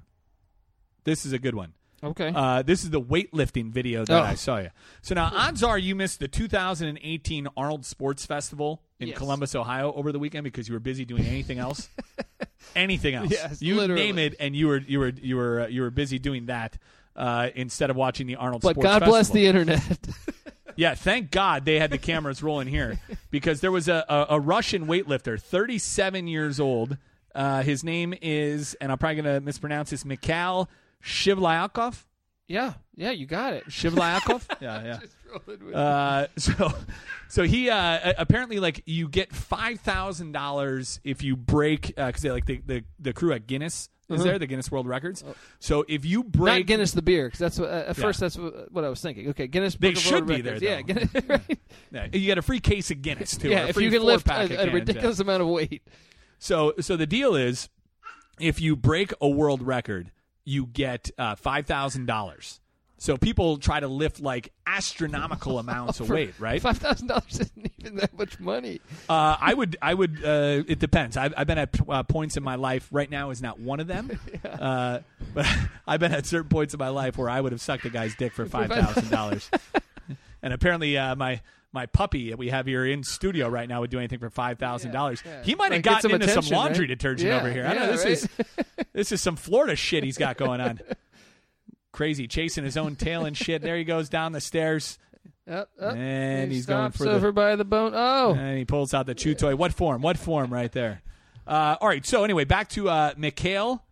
This is a good one. Okay. Uh, this is the weightlifting video that Oh. I saw you. So now, odds are you missed the two thousand eighteen Arnold Sports Festival in Yes. Columbus, Ohio, over the weekend because you were busy doing anything else. anything else. Yes, you literally. name it, and you were you were you were uh, you were busy doing that uh, instead of watching the Arnold But Sports God Festival. bless the internet. Yeah, thank God they had the cameras rolling here because there was a, a, a Russian weightlifter, thirty-seven years old. Uh, his name is, and I'm probably going to mispronounce this, Mikhail Shivlyakov. yeah, yeah, you got it. Shivlyakov? yeah, yeah. Just rolling with Uh, so, so he uh, apparently like you get five thousand dollars if you break because like the, the the crew at Guinness is Uh-huh. there, the Guinness World Records. So if you Not break, Guinness the beer, because that's what, uh, at Yeah. first that's what, what I was thinking. Okay, Guinness. They Book of should World be there, Records. Yeah, though. Guinness, right? yeah, you get a free case of Guinness too. yeah. or a If free you can lift four-pack a, of a cans, ridiculous amount of weight. So, so the deal is, if you break a world record, you get uh, five thousand dollars. So people try to lift like astronomical amounts of For weight, right? Five thousand dollars isn't even that much money. Uh, I would, I would. Uh, it depends. I've, I've been at uh, points in my life. Right now is not one of them. uh, but I've been at certain points in my life where I would have sucked a guy's dick for five thousand dollars. And apparently, uh, my my puppy that we have here in studio right now would do anything for five thousand dollars. Yeah, yeah. He might have Like, get gotten some into some attention, laundry right? detergent Yeah, over here. I yeah, know this right? is this is some Florida shit he's got going on. Crazy, chasing his own tail and shit. There he goes down the stairs, Up, up. and He he's going stops for the. over by the bone. Oh, And he pulls out the chew toy. What form? What form right there? Uh, all right. So anyway, back to uh, Mikhail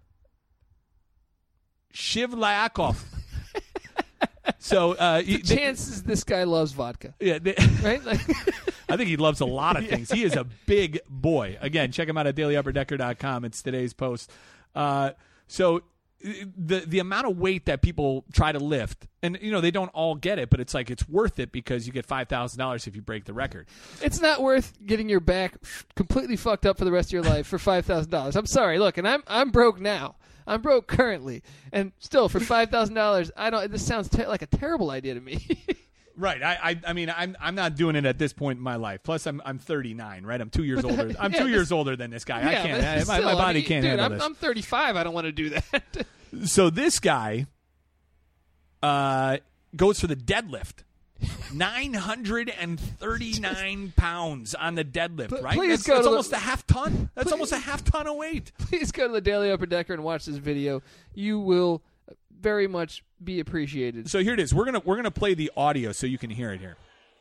Shivlyakov. so uh, the they- chances this guy loves vodka, yeah, they- right? Like, I think he loves a lot of things. He is a big boy. Again, check him out at daily upper decker dot com. It's today's post. Uh, so the the amount of weight that people try to lift, and you know they don't all get it, but it's like it's worth it because you get five thousand dollars if you break the record. it's not worth getting your back completely fucked up for the rest of your life for five thousand dollars. I'm sorry. Look, and I'm I'm broke now. I'm broke currently, and still for five thousand dollars, I don't. This sounds ter- like a terrible idea to me. Right. I, I I mean I'm I'm not doing it at this point in my life. Plus I'm I'm thirty-nine, right? I'm two years But that- older. I'm yeah, two this- years older than this guy. I Yeah, can't. but I, my, still, my I body mean, can't dude, handle I'm, this. I'm thirty-five. I don't want to do that. So this guy uh, goes for the deadlift. nine hundred thirty-nine pounds on the deadlift, P- right? please That's, go that's to the- almost a half ton. That's Please- almost a half ton of weight. Please go to the Daily Upper Decker and watch this video. You will very much be appreciated. So here it is. We're gonna we're gonna play the audio so you can hear it here.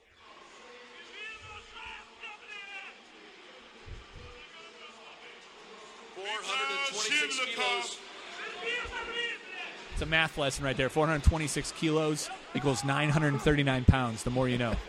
four hundred twenty-six kilos. It's a math lesson right there. four hundred twenty-six kilos equals nine hundred thirty-nine pounds. The more you know.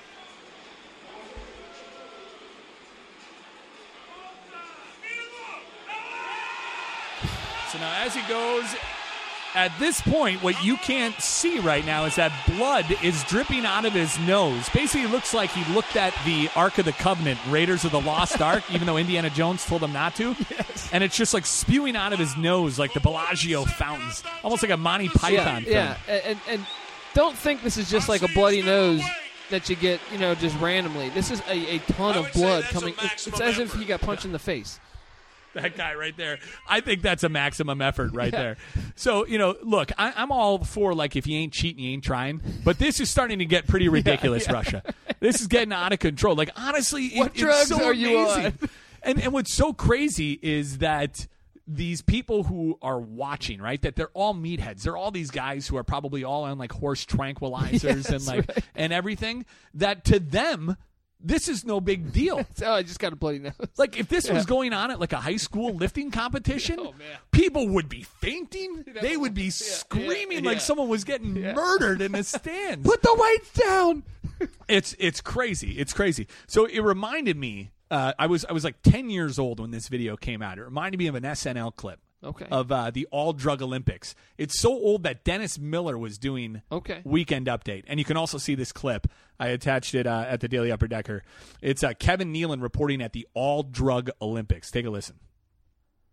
So now as he goes, at this point, what you can't see right now is that blood is dripping out of his nose. Basically, it looks like he looked at the Ark of the Covenant, Raiders of the Lost Ark, even though Indiana Jones told him not to. Yes. And it's just like spewing out of his nose like the Bellagio fountains. Almost like a Monty Python yeah, film. yeah, and, and don't think this is just like a bloody nose that you get, you know, just randomly. This is a, a ton I of would say blood that's a coming. It's, it's maximum as if effort. he got punched in the face. That guy right there. I think that's a maximum effort right there. So, you know, look, I, I'm all for, like, if you ain't cheating, you ain't trying. But this is starting to get pretty ridiculous, yeah. Russia. This is getting out of control. Like, honestly, it- What it's drugs so are you amazing. on? And, and what's so crazy is that these people who are watching, right, that they're all meatheads. They're all these guys who are probably all on, like, horse tranquilizers Yes, and, like, right. and everything, that to them, this is no big deal. Oh, I just got a bloody nose. Like, if this Yeah. was going on at, like, a high school lifting competition, Oh, man. people would be fainting. They would be screaming yeah. like someone was getting murdered in the stands. Put the weights down. It's it's crazy. It's crazy. So it reminded me, uh, I was I was like ten years old when this video came out. It reminded me of an S N L clip. Okay. Of uh, the All Drug Olympics. It's so old that Dennis Miller was doing Okay. Weekend Update. And you can also see this clip. I attached it uh, at the Daily Upper Decker. It's uh, Kevin Nealon reporting at the All Drug Olympics. Take a listen.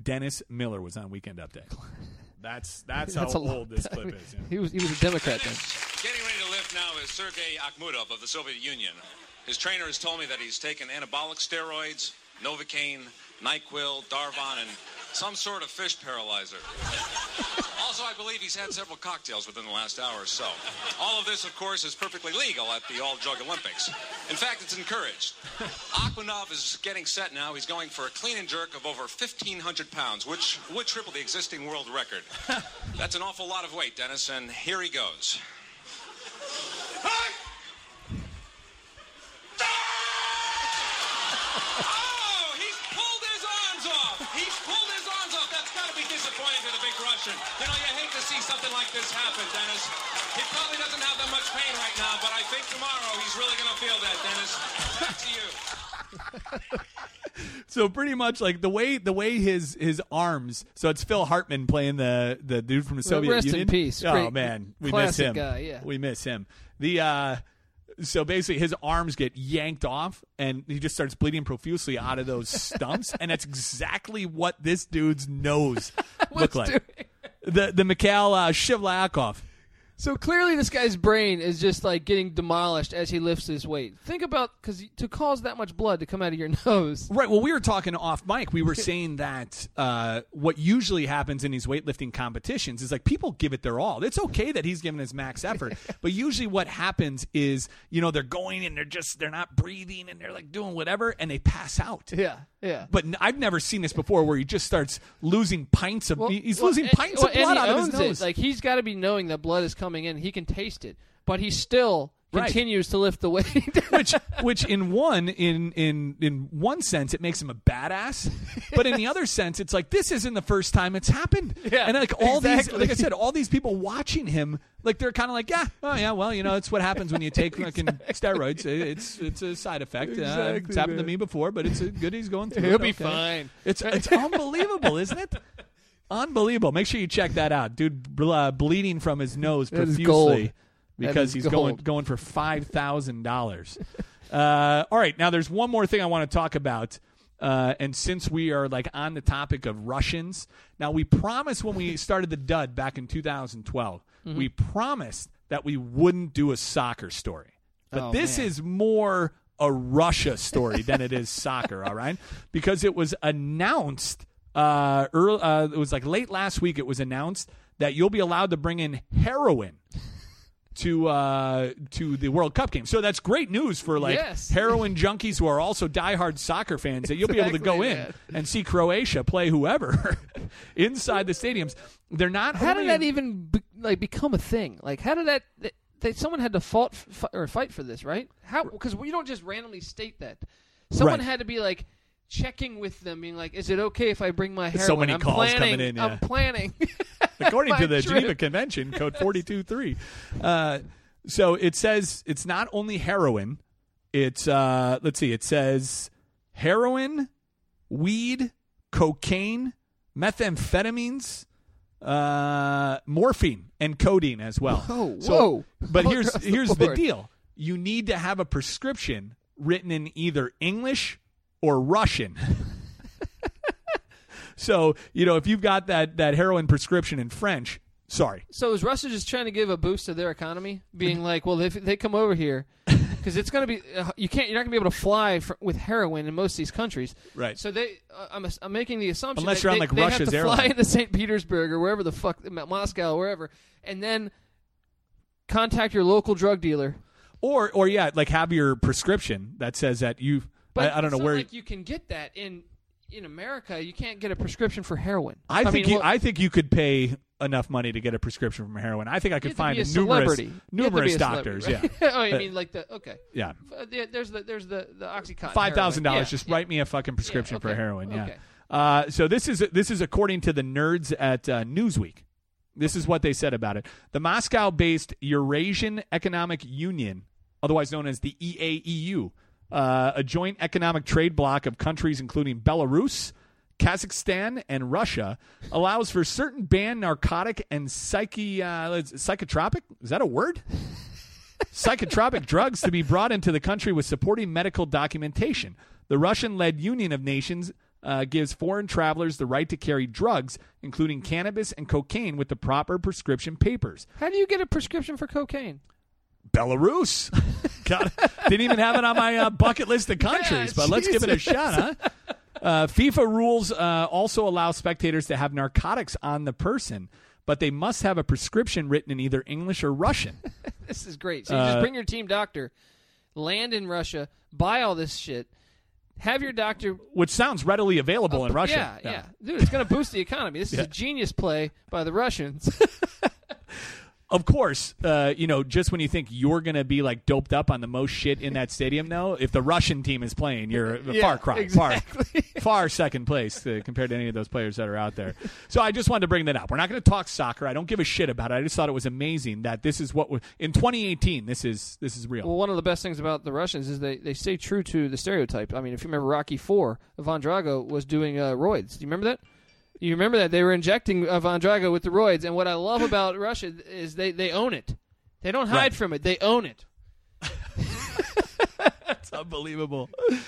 Dennis Miller was on Weekend Update. That's that's, That's how a lot. old this clip is. Yeah. He was he was a Democrat then. Getting ready to lift now is Sergei Akhmudov of the Soviet Union. His trainer has told me that he's taken anabolic steroids, Novocaine, NyQuil, Darvon, and some sort of fish paralyzer. Also, I believe he's had several cocktails within the last hour or so. All of this, of course, is perfectly legal at the All-Drug Olympics. In fact, it's encouraged. Akhmudov is getting set now. He's going for a clean and jerk of over fifteen hundred pounds, which would triple the existing world record. That's an awful lot of weight, Dennis, and here he goes. Oh, he's pulled his arms off. He's pulled his arms off. That's got to be disappointing to the big Russian. You know, you hate to see something like this happen, Dennis. He probably doesn't have that much pain right now, but I think tomorrow he's really going to feel that, Dennis. Back to you. So pretty much like the way the way his his arms. So it's Phil Hartman playing the the dude from the Soviet Rest in Union. peace. Oh Great, man, we miss classic him. guy, yeah. We miss him. The uh, so basically his arms get yanked off and he just starts bleeding profusely out of those stumps, and that's exactly what this dude's nose looked like. doing? The the Mikhail uh, Shivlyakov. So clearly, this guy's brain is just like getting demolished as he lifts his weight. Think about because to cause that much blood to come out of your nose. Right. Well, we were talking off mic. We were saying that uh, what usually happens in these weightlifting competitions is like people give it their all. It's okay that he's giving his max effort, but usually what happens is you know they're going and they're just they're not breathing and they're like doing whatever and they pass out. Yeah, yeah. But n- I've never seen this before where he just starts losing pints of. Well, he's well, losing and- pints well, of blood and he out of owns his nose. It. Like he's got to be knowing that blood is coming in. He can taste it, but he still Right. continues to lift the weight. which, which in one, in in in one sense, it makes him a badass, but in the other sense, it's like this isn't the first time it's happened. Yeah, and like all exactly. these, like I said, all these people watching him, like they're kind of like, yeah, oh yeah, well, you know, it's what happens when you take fucking steroids. It's it's a side effect. Uh, Exactly, it's happened to man. me before, but it's a good he's going through. He'll it. be Okay. fine. It's it's unbelievable, isn't it? Unbelievable. Make sure you check that out, dude. ble- Uh, bleeding from his nose That is profusely gold. because is he's going gold. going for five thousand dollars. Uh, all right, now there's one more thing I want to talk about, uh, and since we are like on the topic of Russians, now we promised when we started the Dud back in two thousand twelve, Mm-hmm. we promised that we wouldn't do a soccer story, but Oh, this man. is more a Russia story than it is soccer. All right, because it was announced. Uh, early, uh, it was like late last week. It was announced that you'll be allowed to bring in heroin to uh, to the World Cup game. So that's great news for like Yes. heroin junkies who are also diehard soccer fans. That you'll be able to go Exactly, in man. and see Croatia play whoever inside the stadiums. They're not. How only did that in- even be, like become a thing? Like, how did that? They, they, someone had to fought f- or fight for this, right? How? Because we don't just randomly state that. Someone Right. had to be like checking with them, being like, "Is it okay if I bring my heroin? So many I'm calls planning, coming in, yeah. I'm planning." according my to the trip. Geneva Convention, code forty-two three. Uh, so it says it's not only heroin. It's, uh, let's see, it says heroin, weed, cocaine, methamphetamines, uh, morphine, and codeine as well. Whoa, So- whoa. But All here's, across the here's the board. deal. You need to have a prescription written in either English or Russian. So, you know, if you've got that, that heroin prescription in French, sorry. So is Russia just trying to give a boost to their economy, being like, "Well, if they come over here, because it's going to be uh, you can't you're not going to be able to fly for, with heroin in most of these countries, Right. So they, uh, I'm, I'm making the assumption Unless that you're on, they, like, they Russia's have to airline. fly into Saint Petersburg or wherever the fuck, Moscow, wherever, and then contact your local drug dealer. Or, or yeah, like have your prescription that says that you, But I, I don't it's know not where. like you can get that in in America. You can't get a prescription for heroin. I think mean, you, well, I think you could pay enough money to get a prescription from heroin. I think I you could have to find be a numerous, celebrity. You have to be numerous a doctors. celebrity, Yeah, right? Oh, you Uh, mean like the okay? yeah. Uh, there- There's the there's the the OxyContin. Five thousand heroin. dollars. Yeah, Just yeah. write me a fucking prescription for okay, heroin. Yeah. okay. Uh, so this is this is according to the nerds at uh, Newsweek. This is what they said about it. The Moscow-based Eurasian Economic Union, otherwise known as the E A E U, uh, a joint economic trade bloc of countries including Belarus, Kazakhstan, and Russia, allows for certain banned narcotic and psyche, uh, psychotropic, is that a word? Psychotropic drugs to be brought into the country with supporting medical documentation. The Russian-led Union of Nations uh, gives foreign travelers the right to carry drugs, including cannabis and cocaine, with the proper prescription papers. How do you get a prescription for cocaine? Belarus. God, didn't even have it on my uh, bucket list of countries, Yeah, but let's give it a Jesus. shot, huh? Uh, FIFA rules uh, also allow spectators to have narcotics on the person, but they must have a prescription written in either English or Russian. This is great. So you Uh, just bring your team doctor, land in Russia, buy all this shit, have your doctor. Which sounds readily available in Russia. Yeah, yeah, dude, it's going to boost the economy. This is Yeah. a genius play by the Russians. Of course, uh, you know, just when you think you're going to be like doped up on the most shit in that stadium, though, if the Russian team is playing, you're a Yeah, far cry, exactly. far, far second place uh, compared to any of those players that are out there. So I just wanted to bring that up. We're not going to talk soccer. I don't give a shit about it. I just thought it was amazing that this is what we in twenty eighteen. This is this is real. Well, one of the best things about the Russians is they, they stay true to the stereotype. I mean, if you remember Rocky Four, Ivan Drago was doing uh, roids. Do you remember that? You remember that? They were injecting Ivan Drago with the roids. And what I love about Russia is they, they own it. They don't hide Right. from it. They own it. That's unbelievable.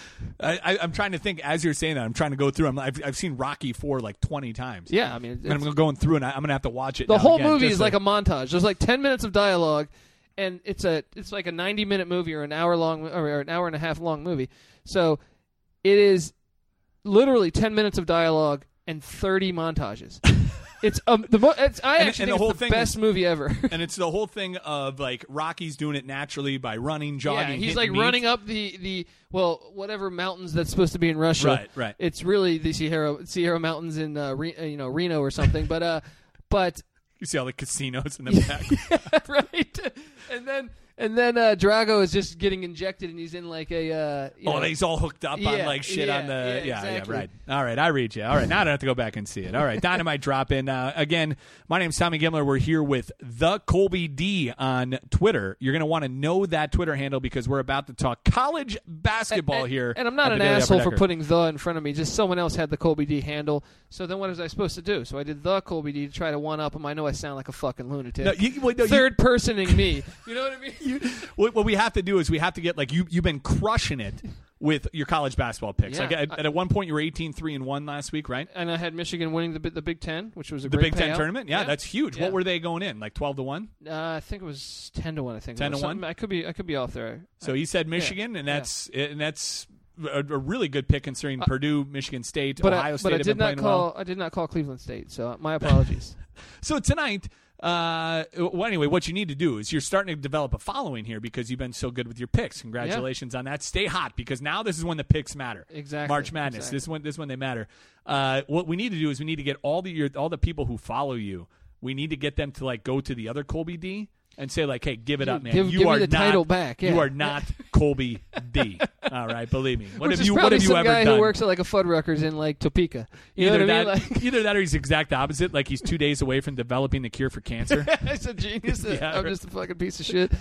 I, I, I'm trying to think as you're saying that. I'm trying to go through. I'm, I've, I've seen Rocky Four like twenty times. Yeah, I mean, and I'm going through, and I, I'm going to have to watch it. the now whole again, movie just is like a montage. There's like ten minutes of dialogue, and it's a it's like a ninety minute movie or an hour long or an hour and a half long movie. So it is literally ten minutes of dialogue and thirty montages. It's um the mo- it's, I And- actually and think the whole it's the thing best is- movie ever. And it's the whole thing of like Rocky's doing it naturally by running, jogging. Yeah, he's hitting like meat. running up the, the well whatever mountains that's supposed to be in Russia. Right, right. It's really the Sierra Sierra Mountains in uh, Re, uh, you know Reno or something. But uh, but You see all the casinos in the back. right, and then and then uh, Drago is just getting injected, and he's in like a uh, you Oh, know, he's all hooked up on Yeah, like shit yeah, on the yeah, yeah, exactly. yeah, right. All right, I read you. All right, now I don't have to go back and see it. All right, Dynamite drop in. Uh, again, my name's Tommy Gimler. We're here with the Colby D on Twitter. You're going to want to know that Twitter handle because we're about to talk college basketball and, here. And I'm not at an the Daily asshole Upper for Decker. putting the in front of me. Just someone else had the Colby D handle. So then what was I supposed to do? So I did the Colby D to try to one up him. I know I sound like a fucking lunatic. No, you, well, no, you- Third personing me. You know what I mean? you, what, what we have to do is we have to get like you. You've been crushing it with your college basketball picks. Yeah. Like at, at one point, you were eighteen three and one last week, right? And I had Michigan winning the Bi- the Big Ten, which was a The great Big Ten payout. tournament. Yeah, that's huge. Yeah. What were they going in? Like twelve to one. Uh, I think it was ten to one. I think ten it was to one? something- I could be I could be off there. So he said Michigan, and yeah. that's and that's a, a really good pick considering Purdue, Michigan State, But Ohio I, State but I have did been not playing call well. I did not call Cleveland State. So my apologies. So tonight, uh, well, anyway, what you need to do is you're starting to develop a following here because you've been so good with your picks. Congratulations on that. Stay hot because now this is when the picks matter. Exactly. March Madness. Exactly. This is when this is when they matter. Uh, what we need to do is we need to get all the your, all the people who follow you. We need to get them to like go to the other Colby D and say like, "Hey, give it up, man. Give- you give me are the not, title back, yeah. You are not Colby D. All right, believe me. What Which have is you? What probably have you some ever guy done? who works at like a Fuddruckers in like Topeka. You either know what I that, mean? Like, either that, or he's exact opposite. Like he's two days away from developing the cure for cancer. it's a genius. Yeah, I'm right. just a fucking piece of shit.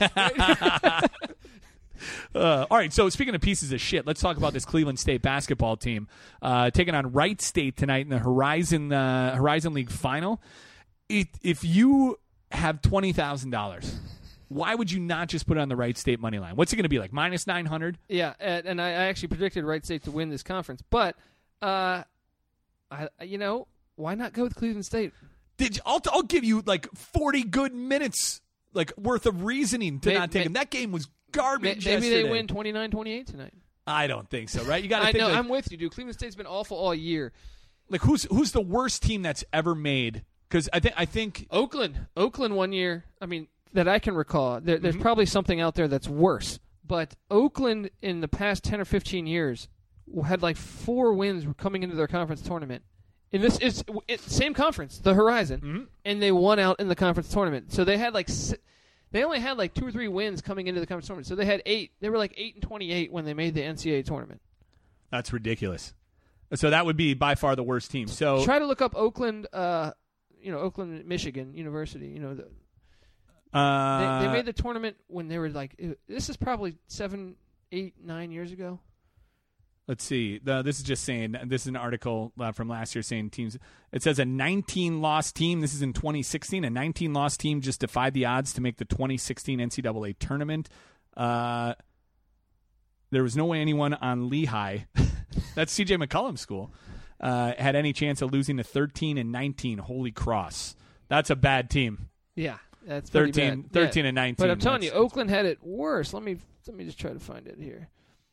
Uh, all right, so speaking of pieces of shit, let's talk about this Cleveland State basketball team uh, taking on Wright State tonight in the Horizon uh, Horizon League final. If, if you have twenty thousand dollars, why would you not just put it on the Wright State money line? What's it going to be like? Minus nine hundred? Yeah, and, and I, I actually predicted Wright State to win this conference, but uh, I you know why not go with Cleveland State? Did you, I'll, I'll give you like forty good minutes like worth of reasoning to May- not take may- him. That game was May- garbage. Maybe yesterday. they win twenty-nine twenty-eight tonight. I don't think so. Right? You got to I think know. like, I'm with you, dude. Cleveland State's been awful all year. like who's who's the worst team that's ever made? Because I think I think Oakland, Oakland one year. I mean, that I can recall. There, Mm-hmm. there's probably something out there that's worse. But Oakland in the past ten or fifteen years had like four wins coming into their conference tournament. And this is it's same conference, the Horizon, Mm-hmm. and they won out in the conference tournament. So they had like si- they only had like two or three wins coming into the conference tournament. So they had eight. They were like eight and twenty-eight when they made the N C double A tournament. that's ridiculous. So that would be by far the worst team. So Try to look up Oakland, uh, you know, Oakland, Michigan University. You know, the, uh, they, they made the tournament when they were like, this is probably seven, eight, nine years ago. let's see. The, this is just saying. This is an article uh, from last year saying teams. It says a nineteen loss team. This is in twenty sixteen. A nineteen loss team just defied the odds to make the twenty sixteen N C double A tournament. Uh, there was no way anyone on Lehigh. That's C J McCollum's school. uh, had any chance of losing to thirteen and nineteen. Holy Cross. That's a bad team. Yeah, that's pretty thirteen, bad. thirteen yeah. and nineteen. But I'm telling that's, you, Oakland had it worse. Let me let me just try to find it here.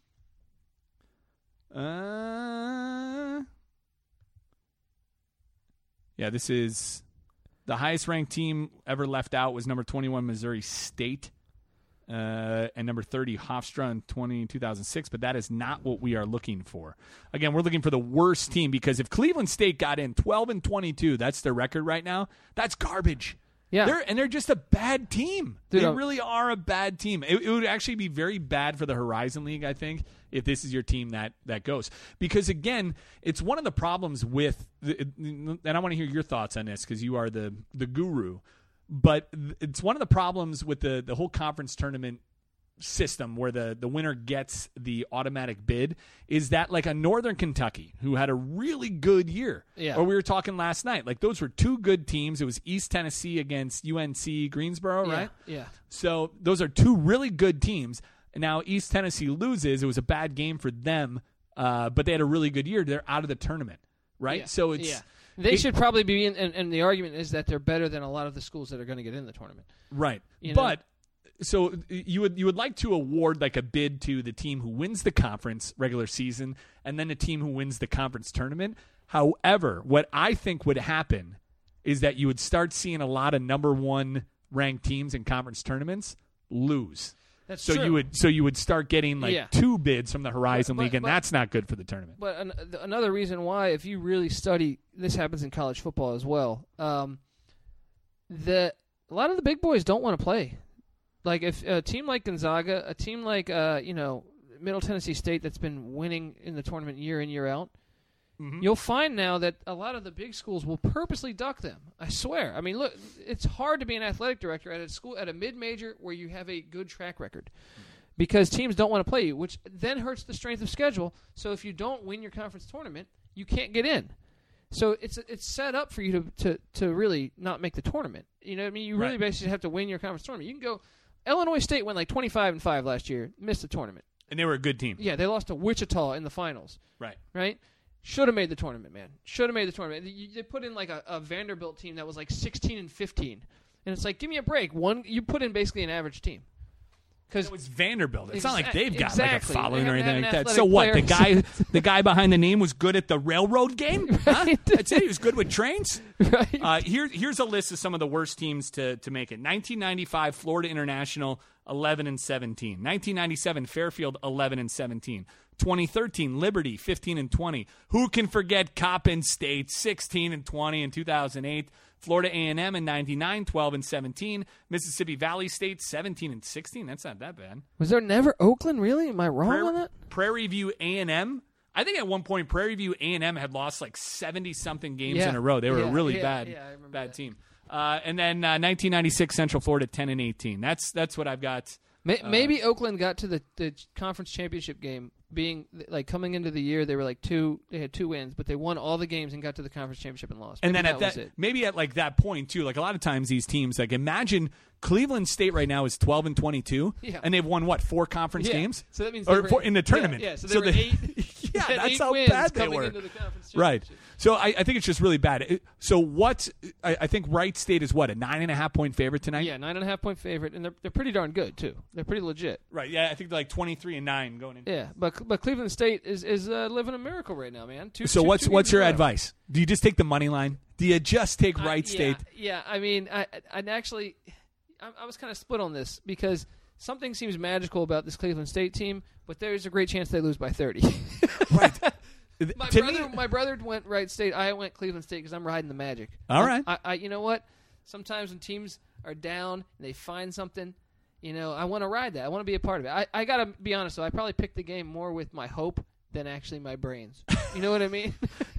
Uh, yeah, this is the highest ranked team ever left out was number twenty-one Missouri State, uh, and number thirty Hofstra in twenty, two thousand six. But that is not what we are looking for. Again, we're looking for the worst team because if Cleveland State got in twelve and twenty-two, that's their record right now. That's garbage. Yeah, they're, and they're just a bad team. Dude, they I'm, really are a bad team. It, it would actually be very bad for the Horizon League, I think, if this is your team that, that goes. Because, again, it's one of the problems with the, – and I want to hear your thoughts on this because you are the, the guru. But it's one of the problems with the, the whole conference tournament system where the, the winner gets the automatic bid is that like a Northern Kentucky who had a really good year. Yeah. Or we were talking last night. Like those were two good teams. It was East Tennessee against U N C Greensboro, yeah, right? Yeah. So those are two really good teams. Now East Tennessee loses. It was a bad game for them, uh, but they had a really good year. They're out of the tournament, right? Yeah. So it's yeah. They it, should probably be in, and, and the argument is that they're better than a lot of the schools that are going to get in the tournament. Right. You know? But so you would you would like to award like a bid to the team who wins the conference regular season and then the team who wins the conference tournament. However, what I think would happen is that you would start seeing a lot of number one ranked teams in conference tournaments lose. That's so true. you would so you would start getting like Yeah. two bids from the Horizon But- but- League, and but- that's not good for the tournament. But an, th- another reason why, if you really study, this happens in college football as well. Um, the a lot of the big boys don't want to play. Like if a team like Gonzaga, a team like uh, you know Middle Tennessee State that's been winning in the tournament year in year out, Mm-hmm. you'll find now that a lot of the big schools will purposely duck them. I swear. I mean, look, it's hard to be an athletic director at a school at a mid-major where you have a good track record. Because teams don't want to play you, which then hurts the strength of schedule. So if you don't win your conference tournament, you can't get in. So it's it's set up for you to, to, to really not make the tournament. You know what I mean? You really Right. basically have to win your conference tournament. You can go – Illinois State went like twenty-five and five last year, missed the tournament. And they were a good team. Yeah, they lost to Wichita in the finals. Right. Right? Should have made the tournament, man. Should have made the tournament. You- They put in like a, a Vanderbilt team that was like sixteen and fifteen. And it's like, give me a break. One, you put in basically an average team. Because It was Vanderbilt. It's not like Exa- they've got exactly. like a following They or haven't anything had like an that. So what? The athletic guy, the guy behind the name was good at the railroad game. Huh? Right. That's it. He was good with trains. right? Uh, here, here's a list of some of the worst teams to to make it. nineteen ninety-five, Florida International, eleven and seventeen. nineteen ninety-seven, Fairfield, eleven and seventeen. twenty thirteen, Liberty, fifteen and twenty. Who can forget Coppin State, sixteen and twenty in two thousand eight. Florida A and M in ninety-nine, twelve and seventeen. Mississippi Valley State, seventeen and sixteen. That's not that bad. Was there never Oakland, really? Am I wrong on Prairie, that? Prairie View A and M. I think at one point Prairie View A and M had lost like seventy-something games Yeah. in a row. They were Yeah, a really yeah, bad, yeah, I remember bad that. team. Uh, and then uh, nineteen ninety-six, Central Florida, ten and eighteen. That's that's what I've got. May- Uh, Maybe Oakland got to the, the conference championship game being like coming into the year they were like two they had two wins, but they won all the games and got to the conference championship and lost. And Maybe then at that was that, it. maybe at like that point too, like a lot of times these teams, like imagine Cleveland State right now is twelve and twenty-two, Yeah. and they've won what four conference Yeah. games? So that means or they were- four, in the tournament. Yeah, yeah, so they So were they- eight. yeah, they had that's eight how wins bad they coming were. into the conference Right. championship. So I, I think it's just really bad. It- So what? I, I think Wright State is what, a nine and a half point favorite tonight. Yeah, nine and a half point favorite, and they're they're pretty darn good too. They're pretty legit. Right. Yeah, I think they're like twenty-three and nine going in. Yeah, but but Cleveland State is is uh, living a miracle right now, man. Two, So two- what's two what's games your in a row. advice? Do you just take the money line? Do you just take I- Wright yeah, State? Yeah, I mean, I I actually, I, I was kind of split on this because something seems magical about this Cleveland State team, but there's a great chance they lose by thirty. Right. my To brother, me- my brother went Wright State. I went Cleveland State because I'm riding the Magic. All I'm- right. I, I, you know what? Sometimes when teams are down and they find something, you know, I want to ride that. I want to be a part of it. I, I got to be honest, though. I probably picked the game more with my hope than actually my brains. You know what I mean?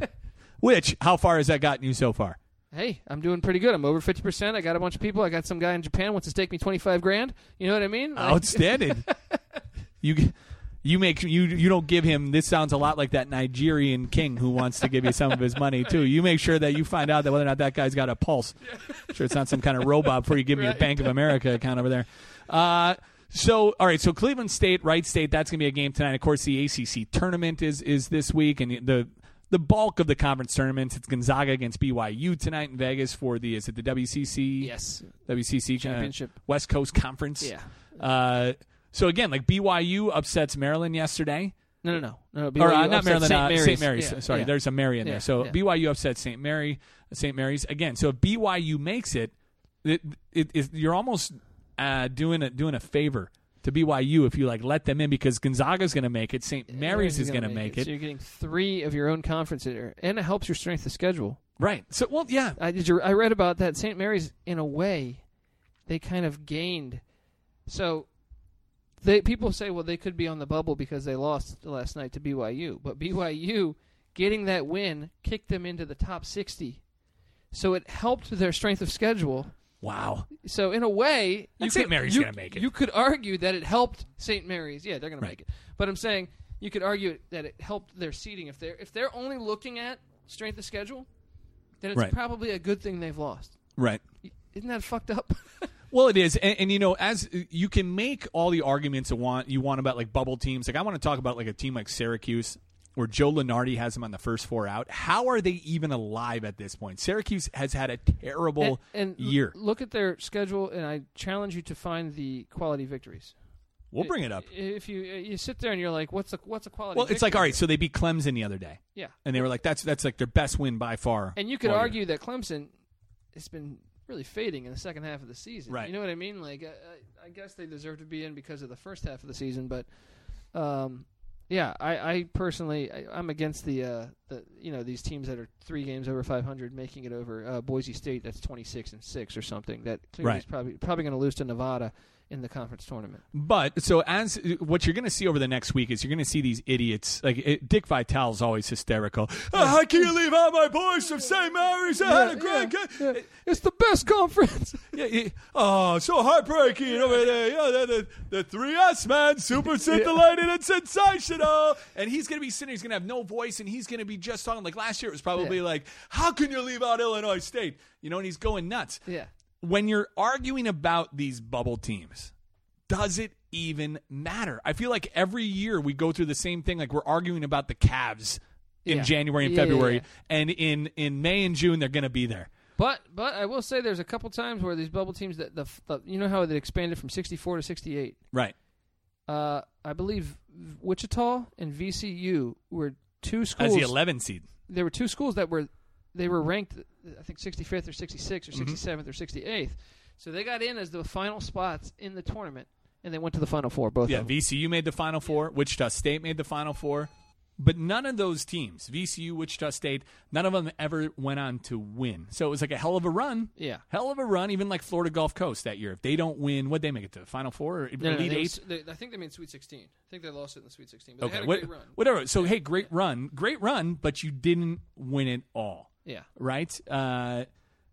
Which, how far has that gotten you so far? Hey, I'm doing pretty good. I'm over fifty percent. I got a bunch of people. I got some guy in Japan wants to stake me twenty-five grand. You know what I mean? Like- Outstanding. you you make you you don't give him. This sounds a lot like that Nigerian king who wants to give you some of his money too. You make sure that you find out that whether or not that guy's got a pulse. Sure, it's not some kind of robot before you give me your Right. Bank of America account over there. Uh, so all right, so Cleveland State, Wright State. That's gonna be a game tonight. Of course, the A C C tournament is is this week, and the the bulk of the conference tournaments. It's Gonzaga against B Y U tonight in Vegas for the is it the W C C? Yes. W C C Championship. uh, West Coast Conference. Yeah. Uh, so again, like B Y U upsets Maryland yesterday. No, no, no. no Or B Y U uh, not upset Maryland, Saint uh, Mary's. Saint Mary's. Yeah, Sorry, yeah. there's a Mary in Yeah, there. So yeah. B Y U upsets Saint Mary, Saint Mary's again. So if B Y U makes it, it, it, it you're almost uh, doing a doing a favor to B Y U if you like let them in because Gonzaga's going to make it, Saint Mary's is going to make it. So you're getting three of your own conference in there, and it helps your strength of schedule. Right. So well, yeah. I did. You, I read about that. Saint Mary's, in a way, they kind of gained. So, they people say, well, they could be on the bubble because they lost last night to B Y U, but B Y U getting that win kicked them into the top sixty. So it helped their strength of schedule. Wow. So in a way, And you Saint could- Mary's you- gonna make it. You could argue that it helped Saint Mary's. Yeah, they're going Right. to make it. But I'm saying you could argue that it helped their seeding. If they're if they're only looking at strength of schedule, then it's Right. probably a good thing they've lost. Right. Isn't that fucked up? Well, it is, and, and you know, as you can make all the arguments you want, you want about like bubble teams. Like I want to talk about like a team like Syracuse, where Joe Lunardi has them on the first four out. How are they even alive at this point? Syracuse has had a terrible and, and year. l- look at their schedule, and I challenge you to find the quality victories. We'll bring it up. If you you sit there and you're like, what's a what's a quality? Well, it's like victory? all right. So they beat Clemson the other day, Yeah, and they were like, "That's that's like their best win by far." and you could all year. argue that Clemson has been really fading in the second half of the season. Right. You know what I mean? Like, I, I guess they deserve to be in because of the first half of the season, but, um, yeah, I, I personally, I, I'm against the, uh, the, you know, these teams that are three games over five hundred making it over. Uh, Boise State, that's twenty-six and six or something. That clearly Right. is probably probably going to lose to Nevada in the conference tournament. But so as what you're going to see over the next week is you're going to see these idiots like it, Dick Vitale is always hysterical. Oh, how can you leave out my boys from Saint Mary's? I had a great game. It's the best conference. Yeah, yeah. Oh, so heartbreaking over there. Yeah, the, the, the three S, man. Super scintillating and sensational. And he's going to be sitting, he's going to have no voice, and he's going to be just talking. Like last year, it was probably Yeah. like, how can you leave out Illinois State? You know, and he's going nuts. Yeah. When you're arguing about these bubble teams, does it even matter? I feel like every year we go through the same thing. Like we're arguing about the Cavs in Yeah. January and Yeah, yeah, February, yeah. and in, in May and June, they're going to be there. But but I will say there's a couple times where these bubble teams that the, the you know how they expanded from sixty-four to sixty-eight. Right. Uh, I believe Wichita and V C U were two schools. As the eleven seed. There were two schools that were they were ranked, I think sixty-fifth or sixty-sixth Mm-hmm. or sixty-seventh or sixty-eighth. So they got in as the final spots in the tournament, and they went to the Final Four. Both Yeah, of them. V C U made the Final Four. Wichita State made the Final Four. But none of those teams, V C U, Wichita State, none of them ever went on to win. So it was like a hell of a run. Yeah. Hell of a run, even like Florida Gulf Coast that year. If they don't win, what'd they make it to? The Final Four or No, no, Elite they Eight? was- they- I think they made Sweet sixteen. I think they lost it in the Sweet sixteen. But Okay, they had a what- great run. whatever. So, hey, great run. Great run, but you didn't win it all. Yeah. Right? Uh,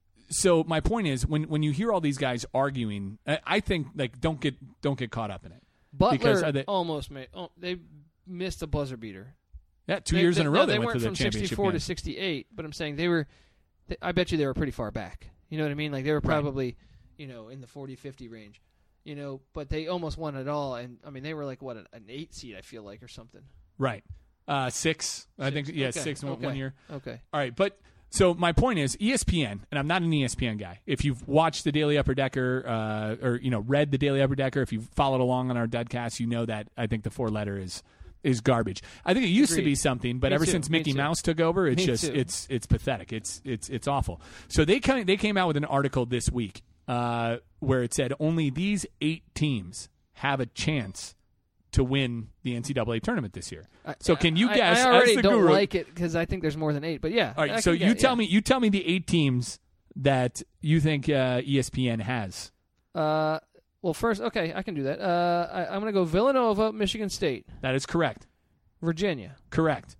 so my point is, when, when you hear all these guys arguing, I, I think, like, don't get don't get caught up in it. Butler Because are they- almost made. Oh, they missed a buzzer beater. Yeah, two They- years they, in a no, row they, they, went went to the from championship sixty-four game. to sixty-eight. But I'm saying they were. They, I bet you they were pretty far back. You know what I mean? Like they were probably, you know, in the forty fifty range. You know, but they almost won it all. And I mean, they were like what an, an eight seed, I feel like, or something. Right. Uh, six. I think, yeah, Okay, six one, okay, one year. Okay. All right. But so my point is E S P N, and I'm not an E S P N guy. If you've watched the Daily Upper Decker uh, or, you know, read the Daily Upper Decker, if you've followed along on our Deadcast, you know that I think the four letter is is garbage. I think it used to Agreed. be something, but Me ever too, since me Mickey too. Mouse took over, it's Me just too. it's it's pathetic. It's it's it's awful. So they kind they came out with an article this week uh, where it said only these eight teams have a chance to win the N C double A tournament this year. I- So can you I- guess? I, already as the don't guru, like it because I think there's more than eight. But yeah. all I right, so can you get- tell yeah. me you tell me the eight teams that you think uh, E S P N has. Uh, well, first, okay, I can do that. Uh, I, I'm going to go Villanova, Michigan State, That is correct. Virginia. Correct.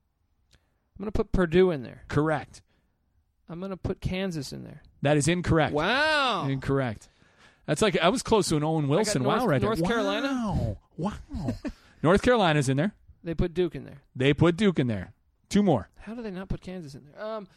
I'm going to put Purdue in there. Correct. I'm going to put Kansas in there. That is incorrect. Wow. Incorrect. That's like I was close to an Owen Wilson. North- wow, right North there. Carolina? Wow. Wow. North Carolina's in there. They put Duke in there. They put Duke in there. Two more. How do they not put Kansas in there? Um,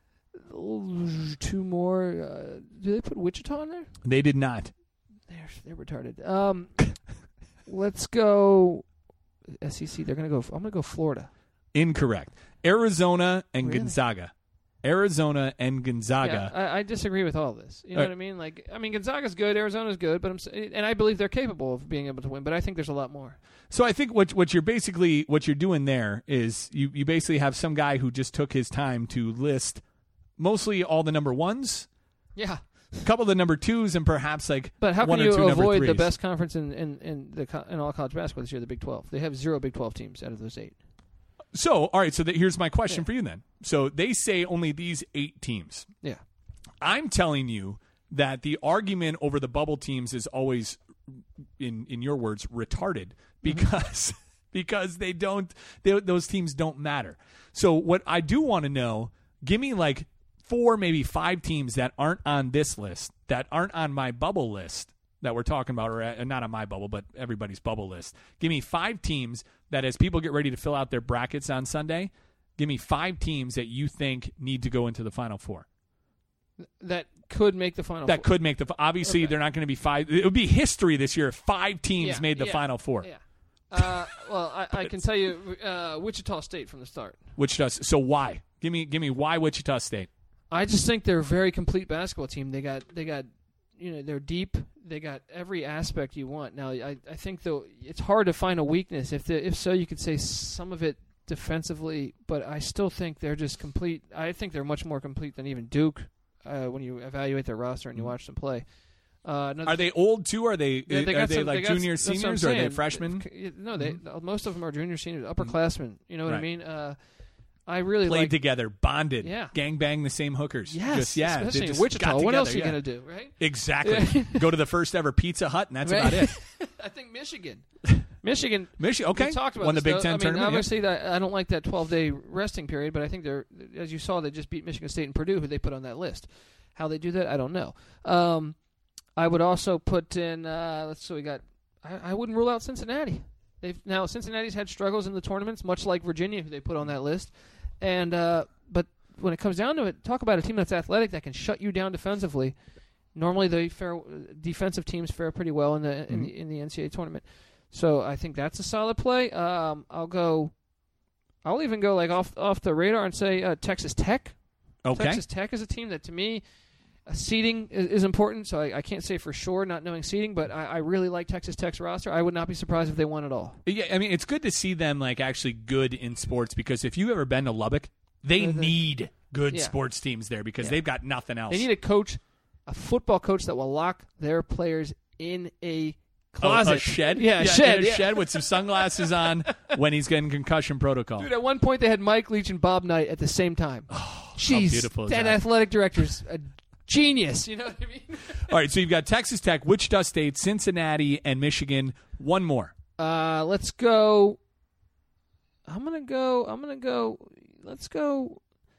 two more. Uh, do they put Wichita in there? They did not. They're they're retarded. Um, let's go S E C. They're gonna go. I'm gonna go Florida. Incorrect. Arizona and Really? Gonzaga. Arizona and Gonzaga. Yeah, I, I disagree with all of this. You know All right. what I mean? Like, I mean, Gonzaga's good, Arizona's good, but I'm s- and I believe they're capable of being able to win. But I think there's a lot more. So I think what what you're basically what you're doing there is you, you basically have some guy who just took his time to list mostly all the number ones, Yeah, a couple of the number twos, and perhaps like but how one can or you two number avoid the threes. best conference in in in, the, co- in all college basketball this year, the Big twelve? They have zero Big twelve teams out of those eight. So all right, so that, here's my question Yeah. for you then. So they say only these eight teams. Yeah, I'm telling you that the argument over the bubble teams is always, in in your words, retarded because because they don't they, those teams don't matter. So what I do want to know, give me like four, maybe five teams that aren't on this list, that aren't on my bubble list that we're talking about, or uh, not on my bubble, but everybody's bubble list. Give me five teams that, as people get ready to fill out their brackets on Sunday, give me five teams that you think need to go into the Final Four. that could make the final. That four. could make the obviously Okay. they're not going to be five. It would be history this year if five teams Yeah, made the yeah, Final Four, Yeah. Uh, well, I, I can tell you, uh, Wichita State from the start. which does. So why? Give me give me why Wichita State? I just think they're a very complete basketball team. They got they got you know they're deep. They got every aspect you want. Now I, I think though it's hard to find a weakness. If the, if so, you could say some of it defensively, but I still think they're just complete. I think they're much more complete than even Duke uh, when you evaluate their roster and you watch them play. Uh, another Are they old too? Are they Yeah, are got they some- like got- juniors, that's what I'm seniors, or are they saying. freshmen? No, they most of them are junior, seniors, upperclassmen. You know what I Right. mean? Uh, I really Played like. together, bonded, Yeah. gang bang the same hookers. Yes, just, yeah, they especially just in Wichita. got What else are you together, gonna do, right? yeah. Exactly. Go to the first ever Pizza Hut, and that's Right? about it. I think Michigan. Michigan. Michigan, okay, We talked about won the this, Big though. Ten I mean, tournament. yeah. Obviously, that, I don't like that twelve-day resting period, but I think they're, as you saw, they just beat Michigan State and Purdue, who they put on that list. How they do that, I don't know. Um, I would also put in. Uh, let's see, we got. I, I wouldn't rule out Cincinnati. They've now Cincinnati's had struggles in the tournaments, much like Virginia, who they put on that list. And uh, but when it comes down to it, talk about a team that's athletic that can shut you down defensively. Normally, the fare, defensive teams fare pretty well in the in, Mm-hmm. the in the N C double A tournament. So I think that's a solid play. Um, I'll go. I'll even go like off off the radar and say uh, Texas Tech. Okay. Texas Tech is a team that to me, uh, seeding is, is important. So I, I can't say for sure not knowing seeding, but I, I really like Texas Tech's roster. I would not be surprised if they won it all. Yeah, I mean, it's good to see them like actually good in sports because if you've ever been to Lubbock, they Mhm. need good Yeah. sports teams there because Yeah. they've got nothing else. They need a coach, a football coach that will lock their players in a A- closet, a shed, Yeah, a in shed, a yeah. shed with some sunglasses on when he's getting concussion protocol. Dude, at one point they had Mike Leach and Bob Knight at the same time. Oh, Jeez, beautiful is that, that? athletic director's a genius. You know what I mean? All right, so you've got Texas Tech, Wichita State, Cincinnati, and Michigan. One more. Uh, let's go. I'm gonna go. I'm gonna go. Let's go.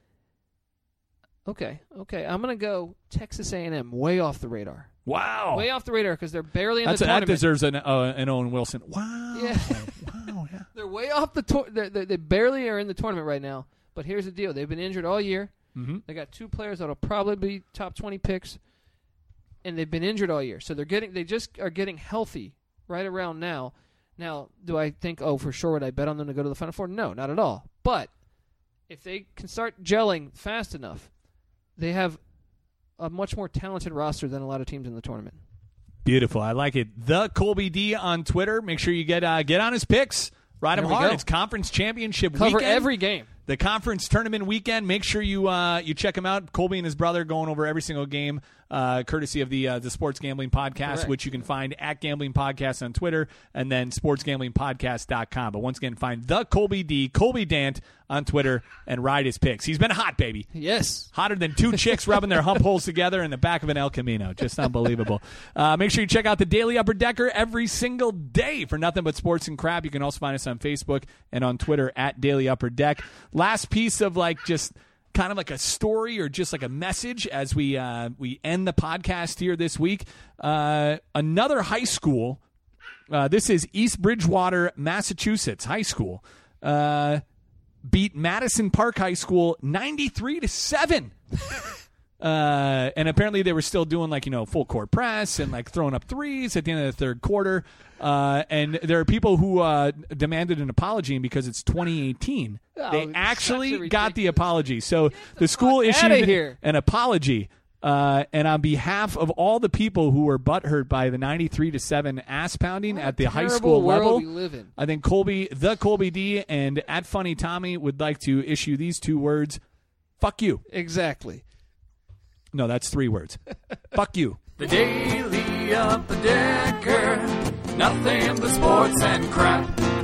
Okay, okay. I'm gonna go Texas A and M. Way off the radar. Wow, Way off the radar because they're barely in That's the that tournament. deserves an uh, an Owen Wilson. Wow, Yeah. wow, yeah. They're way off the. To- they they barely are in the tournament right now. But here's the deal: they've been injured all year. Mm-hmm. They got two players that'll probably be top twenty picks, and they've been injured all year. So they're getting. They just are getting healthy right around now. Now, do I think? Oh, for sure, would I bet on them to go to the Final Four? No, not at all. But if they can start gelling fast enough, they have a much more talented roster than a lot of teams in the tournament. Beautiful. I like it. The Colby D on Twitter. Make sure you get uh, get on his picks. Ride him There we hard. go. It's conference championship Cover weekend. every game. The conference tournament weekend. Make sure you uh, you check him out. Colby and his brother going over every single game, uh, courtesy of the uh, the Sports Gambling Podcast, Correct. which you can find at Gambling Podcast on Twitter and then sports gambling podcast dot com. But once again, find the Colby D, Colby Dant on Twitter and ride his picks. He's been hot, baby. Yes. Hotter than two chicks rubbing their hump holes together in the back of an El Camino. Just unbelievable. Uh, make sure you check out the Daily Upper Decker every single day for nothing but sports and crap. You can also find us on Facebook and on Twitter at Daily Upper Deck. Last piece of like just kind of like a story or just like a message as we uh, we end the podcast here this week. Uh, another high school. Uh, this is East Bridgewater, Massachusetts high school. Uh, beat Madison Park High School ninety-three to seven. Uh, and apparently they were still doing like, you know, full court press and like throwing up threes at the end of the third quarter. Uh, and there are people who uh, demanded an apology, and because it's twenty eighteen, Oh, they such a actually ridiculous- got the apology. So the school fuck outta issued here. an apology. Uh, and on behalf of all the people who were butthurt by the ninety-three to seven ass pounding What at a the high terrible school world level, we live in. I think Colby, the Colby D, and at Funny Tommy would like to issue these two words: "Fuck you." Exactly. No, that's three words. Fuck you. The Daily Upper Decker, nothing but sports and crap.